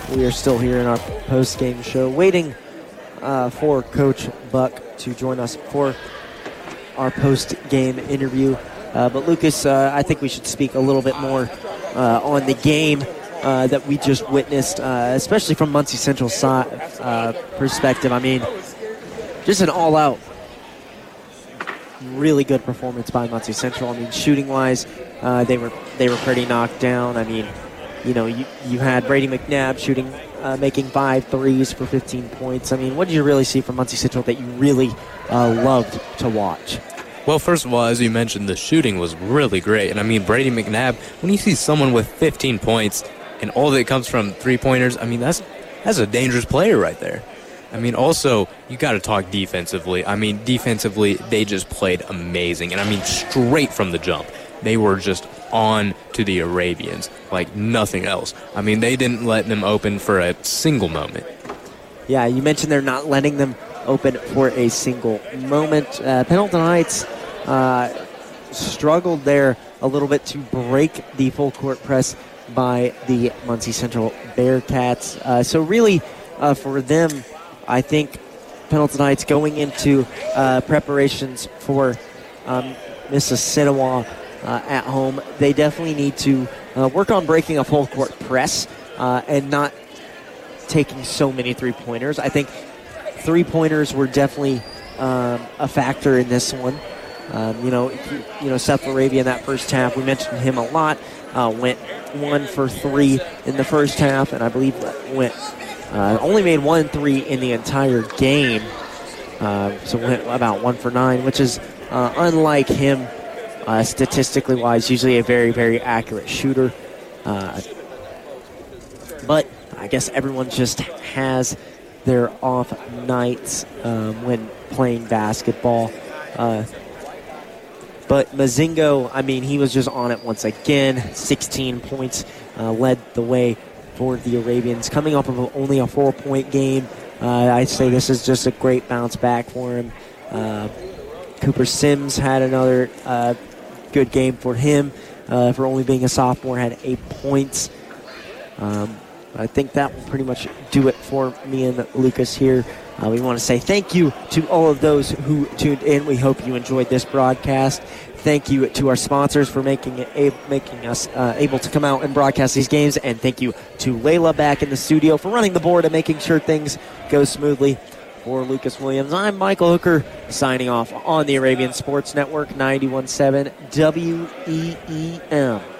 We are still here in our post-game show, waiting for Coach Buck to join us for our post-game interview. But Lucas, I think we should speak a little bit more on the game that we just witnessed, especially from Muncie Central's perspective. I mean, just an all-out, really good performance by Muncie Central. I mean, shooting-wise, they were pretty knocked down. I mean, you know, you had Brady McNabb shooting, making 5 threes for 15 points. I mean, what did you really see from Muncie Central that you really loved to watch? Well, first of all, as you mentioned, the shooting was really great. And I mean, Brady McNabb, when you see someone with 15 points and all that comes from three-pointers, I mean, that's a dangerous player right there. I mean, also, you got to talk defensively. I mean, defensively, they just played amazing. And I mean, straight from the jump, they were just on to the Arabians like nothing else. I mean, they didn't let them open for a single moment. Yeah, you mentioned they're not letting them open for a single moment. Pendleton Heights struggled there a little bit to break the full court press by the Muncie Central Bearcats. So really, for them, I think Pendleton Heights going into preparations for Mississinawa at home, they definitely need to work on breaking a full court press and not taking so many three-pointers. I think three-pointers were definitely a factor in this one. You know, Seth Laravia in that first half, we mentioned him a lot, went 1 for 3 in the first half, and I believe only made 1 3 in the entire game. So went about 1 for 9, which is unlike him statistically wise, usually a very, very accurate shooter. But I guess everyone just has their off nights when playing basketball. But Mazingo, I mean, he was just on it once again. 16 points led the way for the Arabians. Coming off of only a 4-point game, I'd say this is just a great bounce back for him. Cooper Sims had another good game for him. For only being a sophomore, had 8 points. I think that will pretty much do it for me and Lucas here. We want to say thank you to all of those who tuned in. We hope you enjoyed this broadcast. Thank you to our sponsors for making us able to come out and broadcast these games. And thank you to Layla back in the studio for running the board and making sure things go smoothly. For Lucas Williams, I'm Michael Hooker, signing off on the Arabian Sports Network, 91.7 WEEM.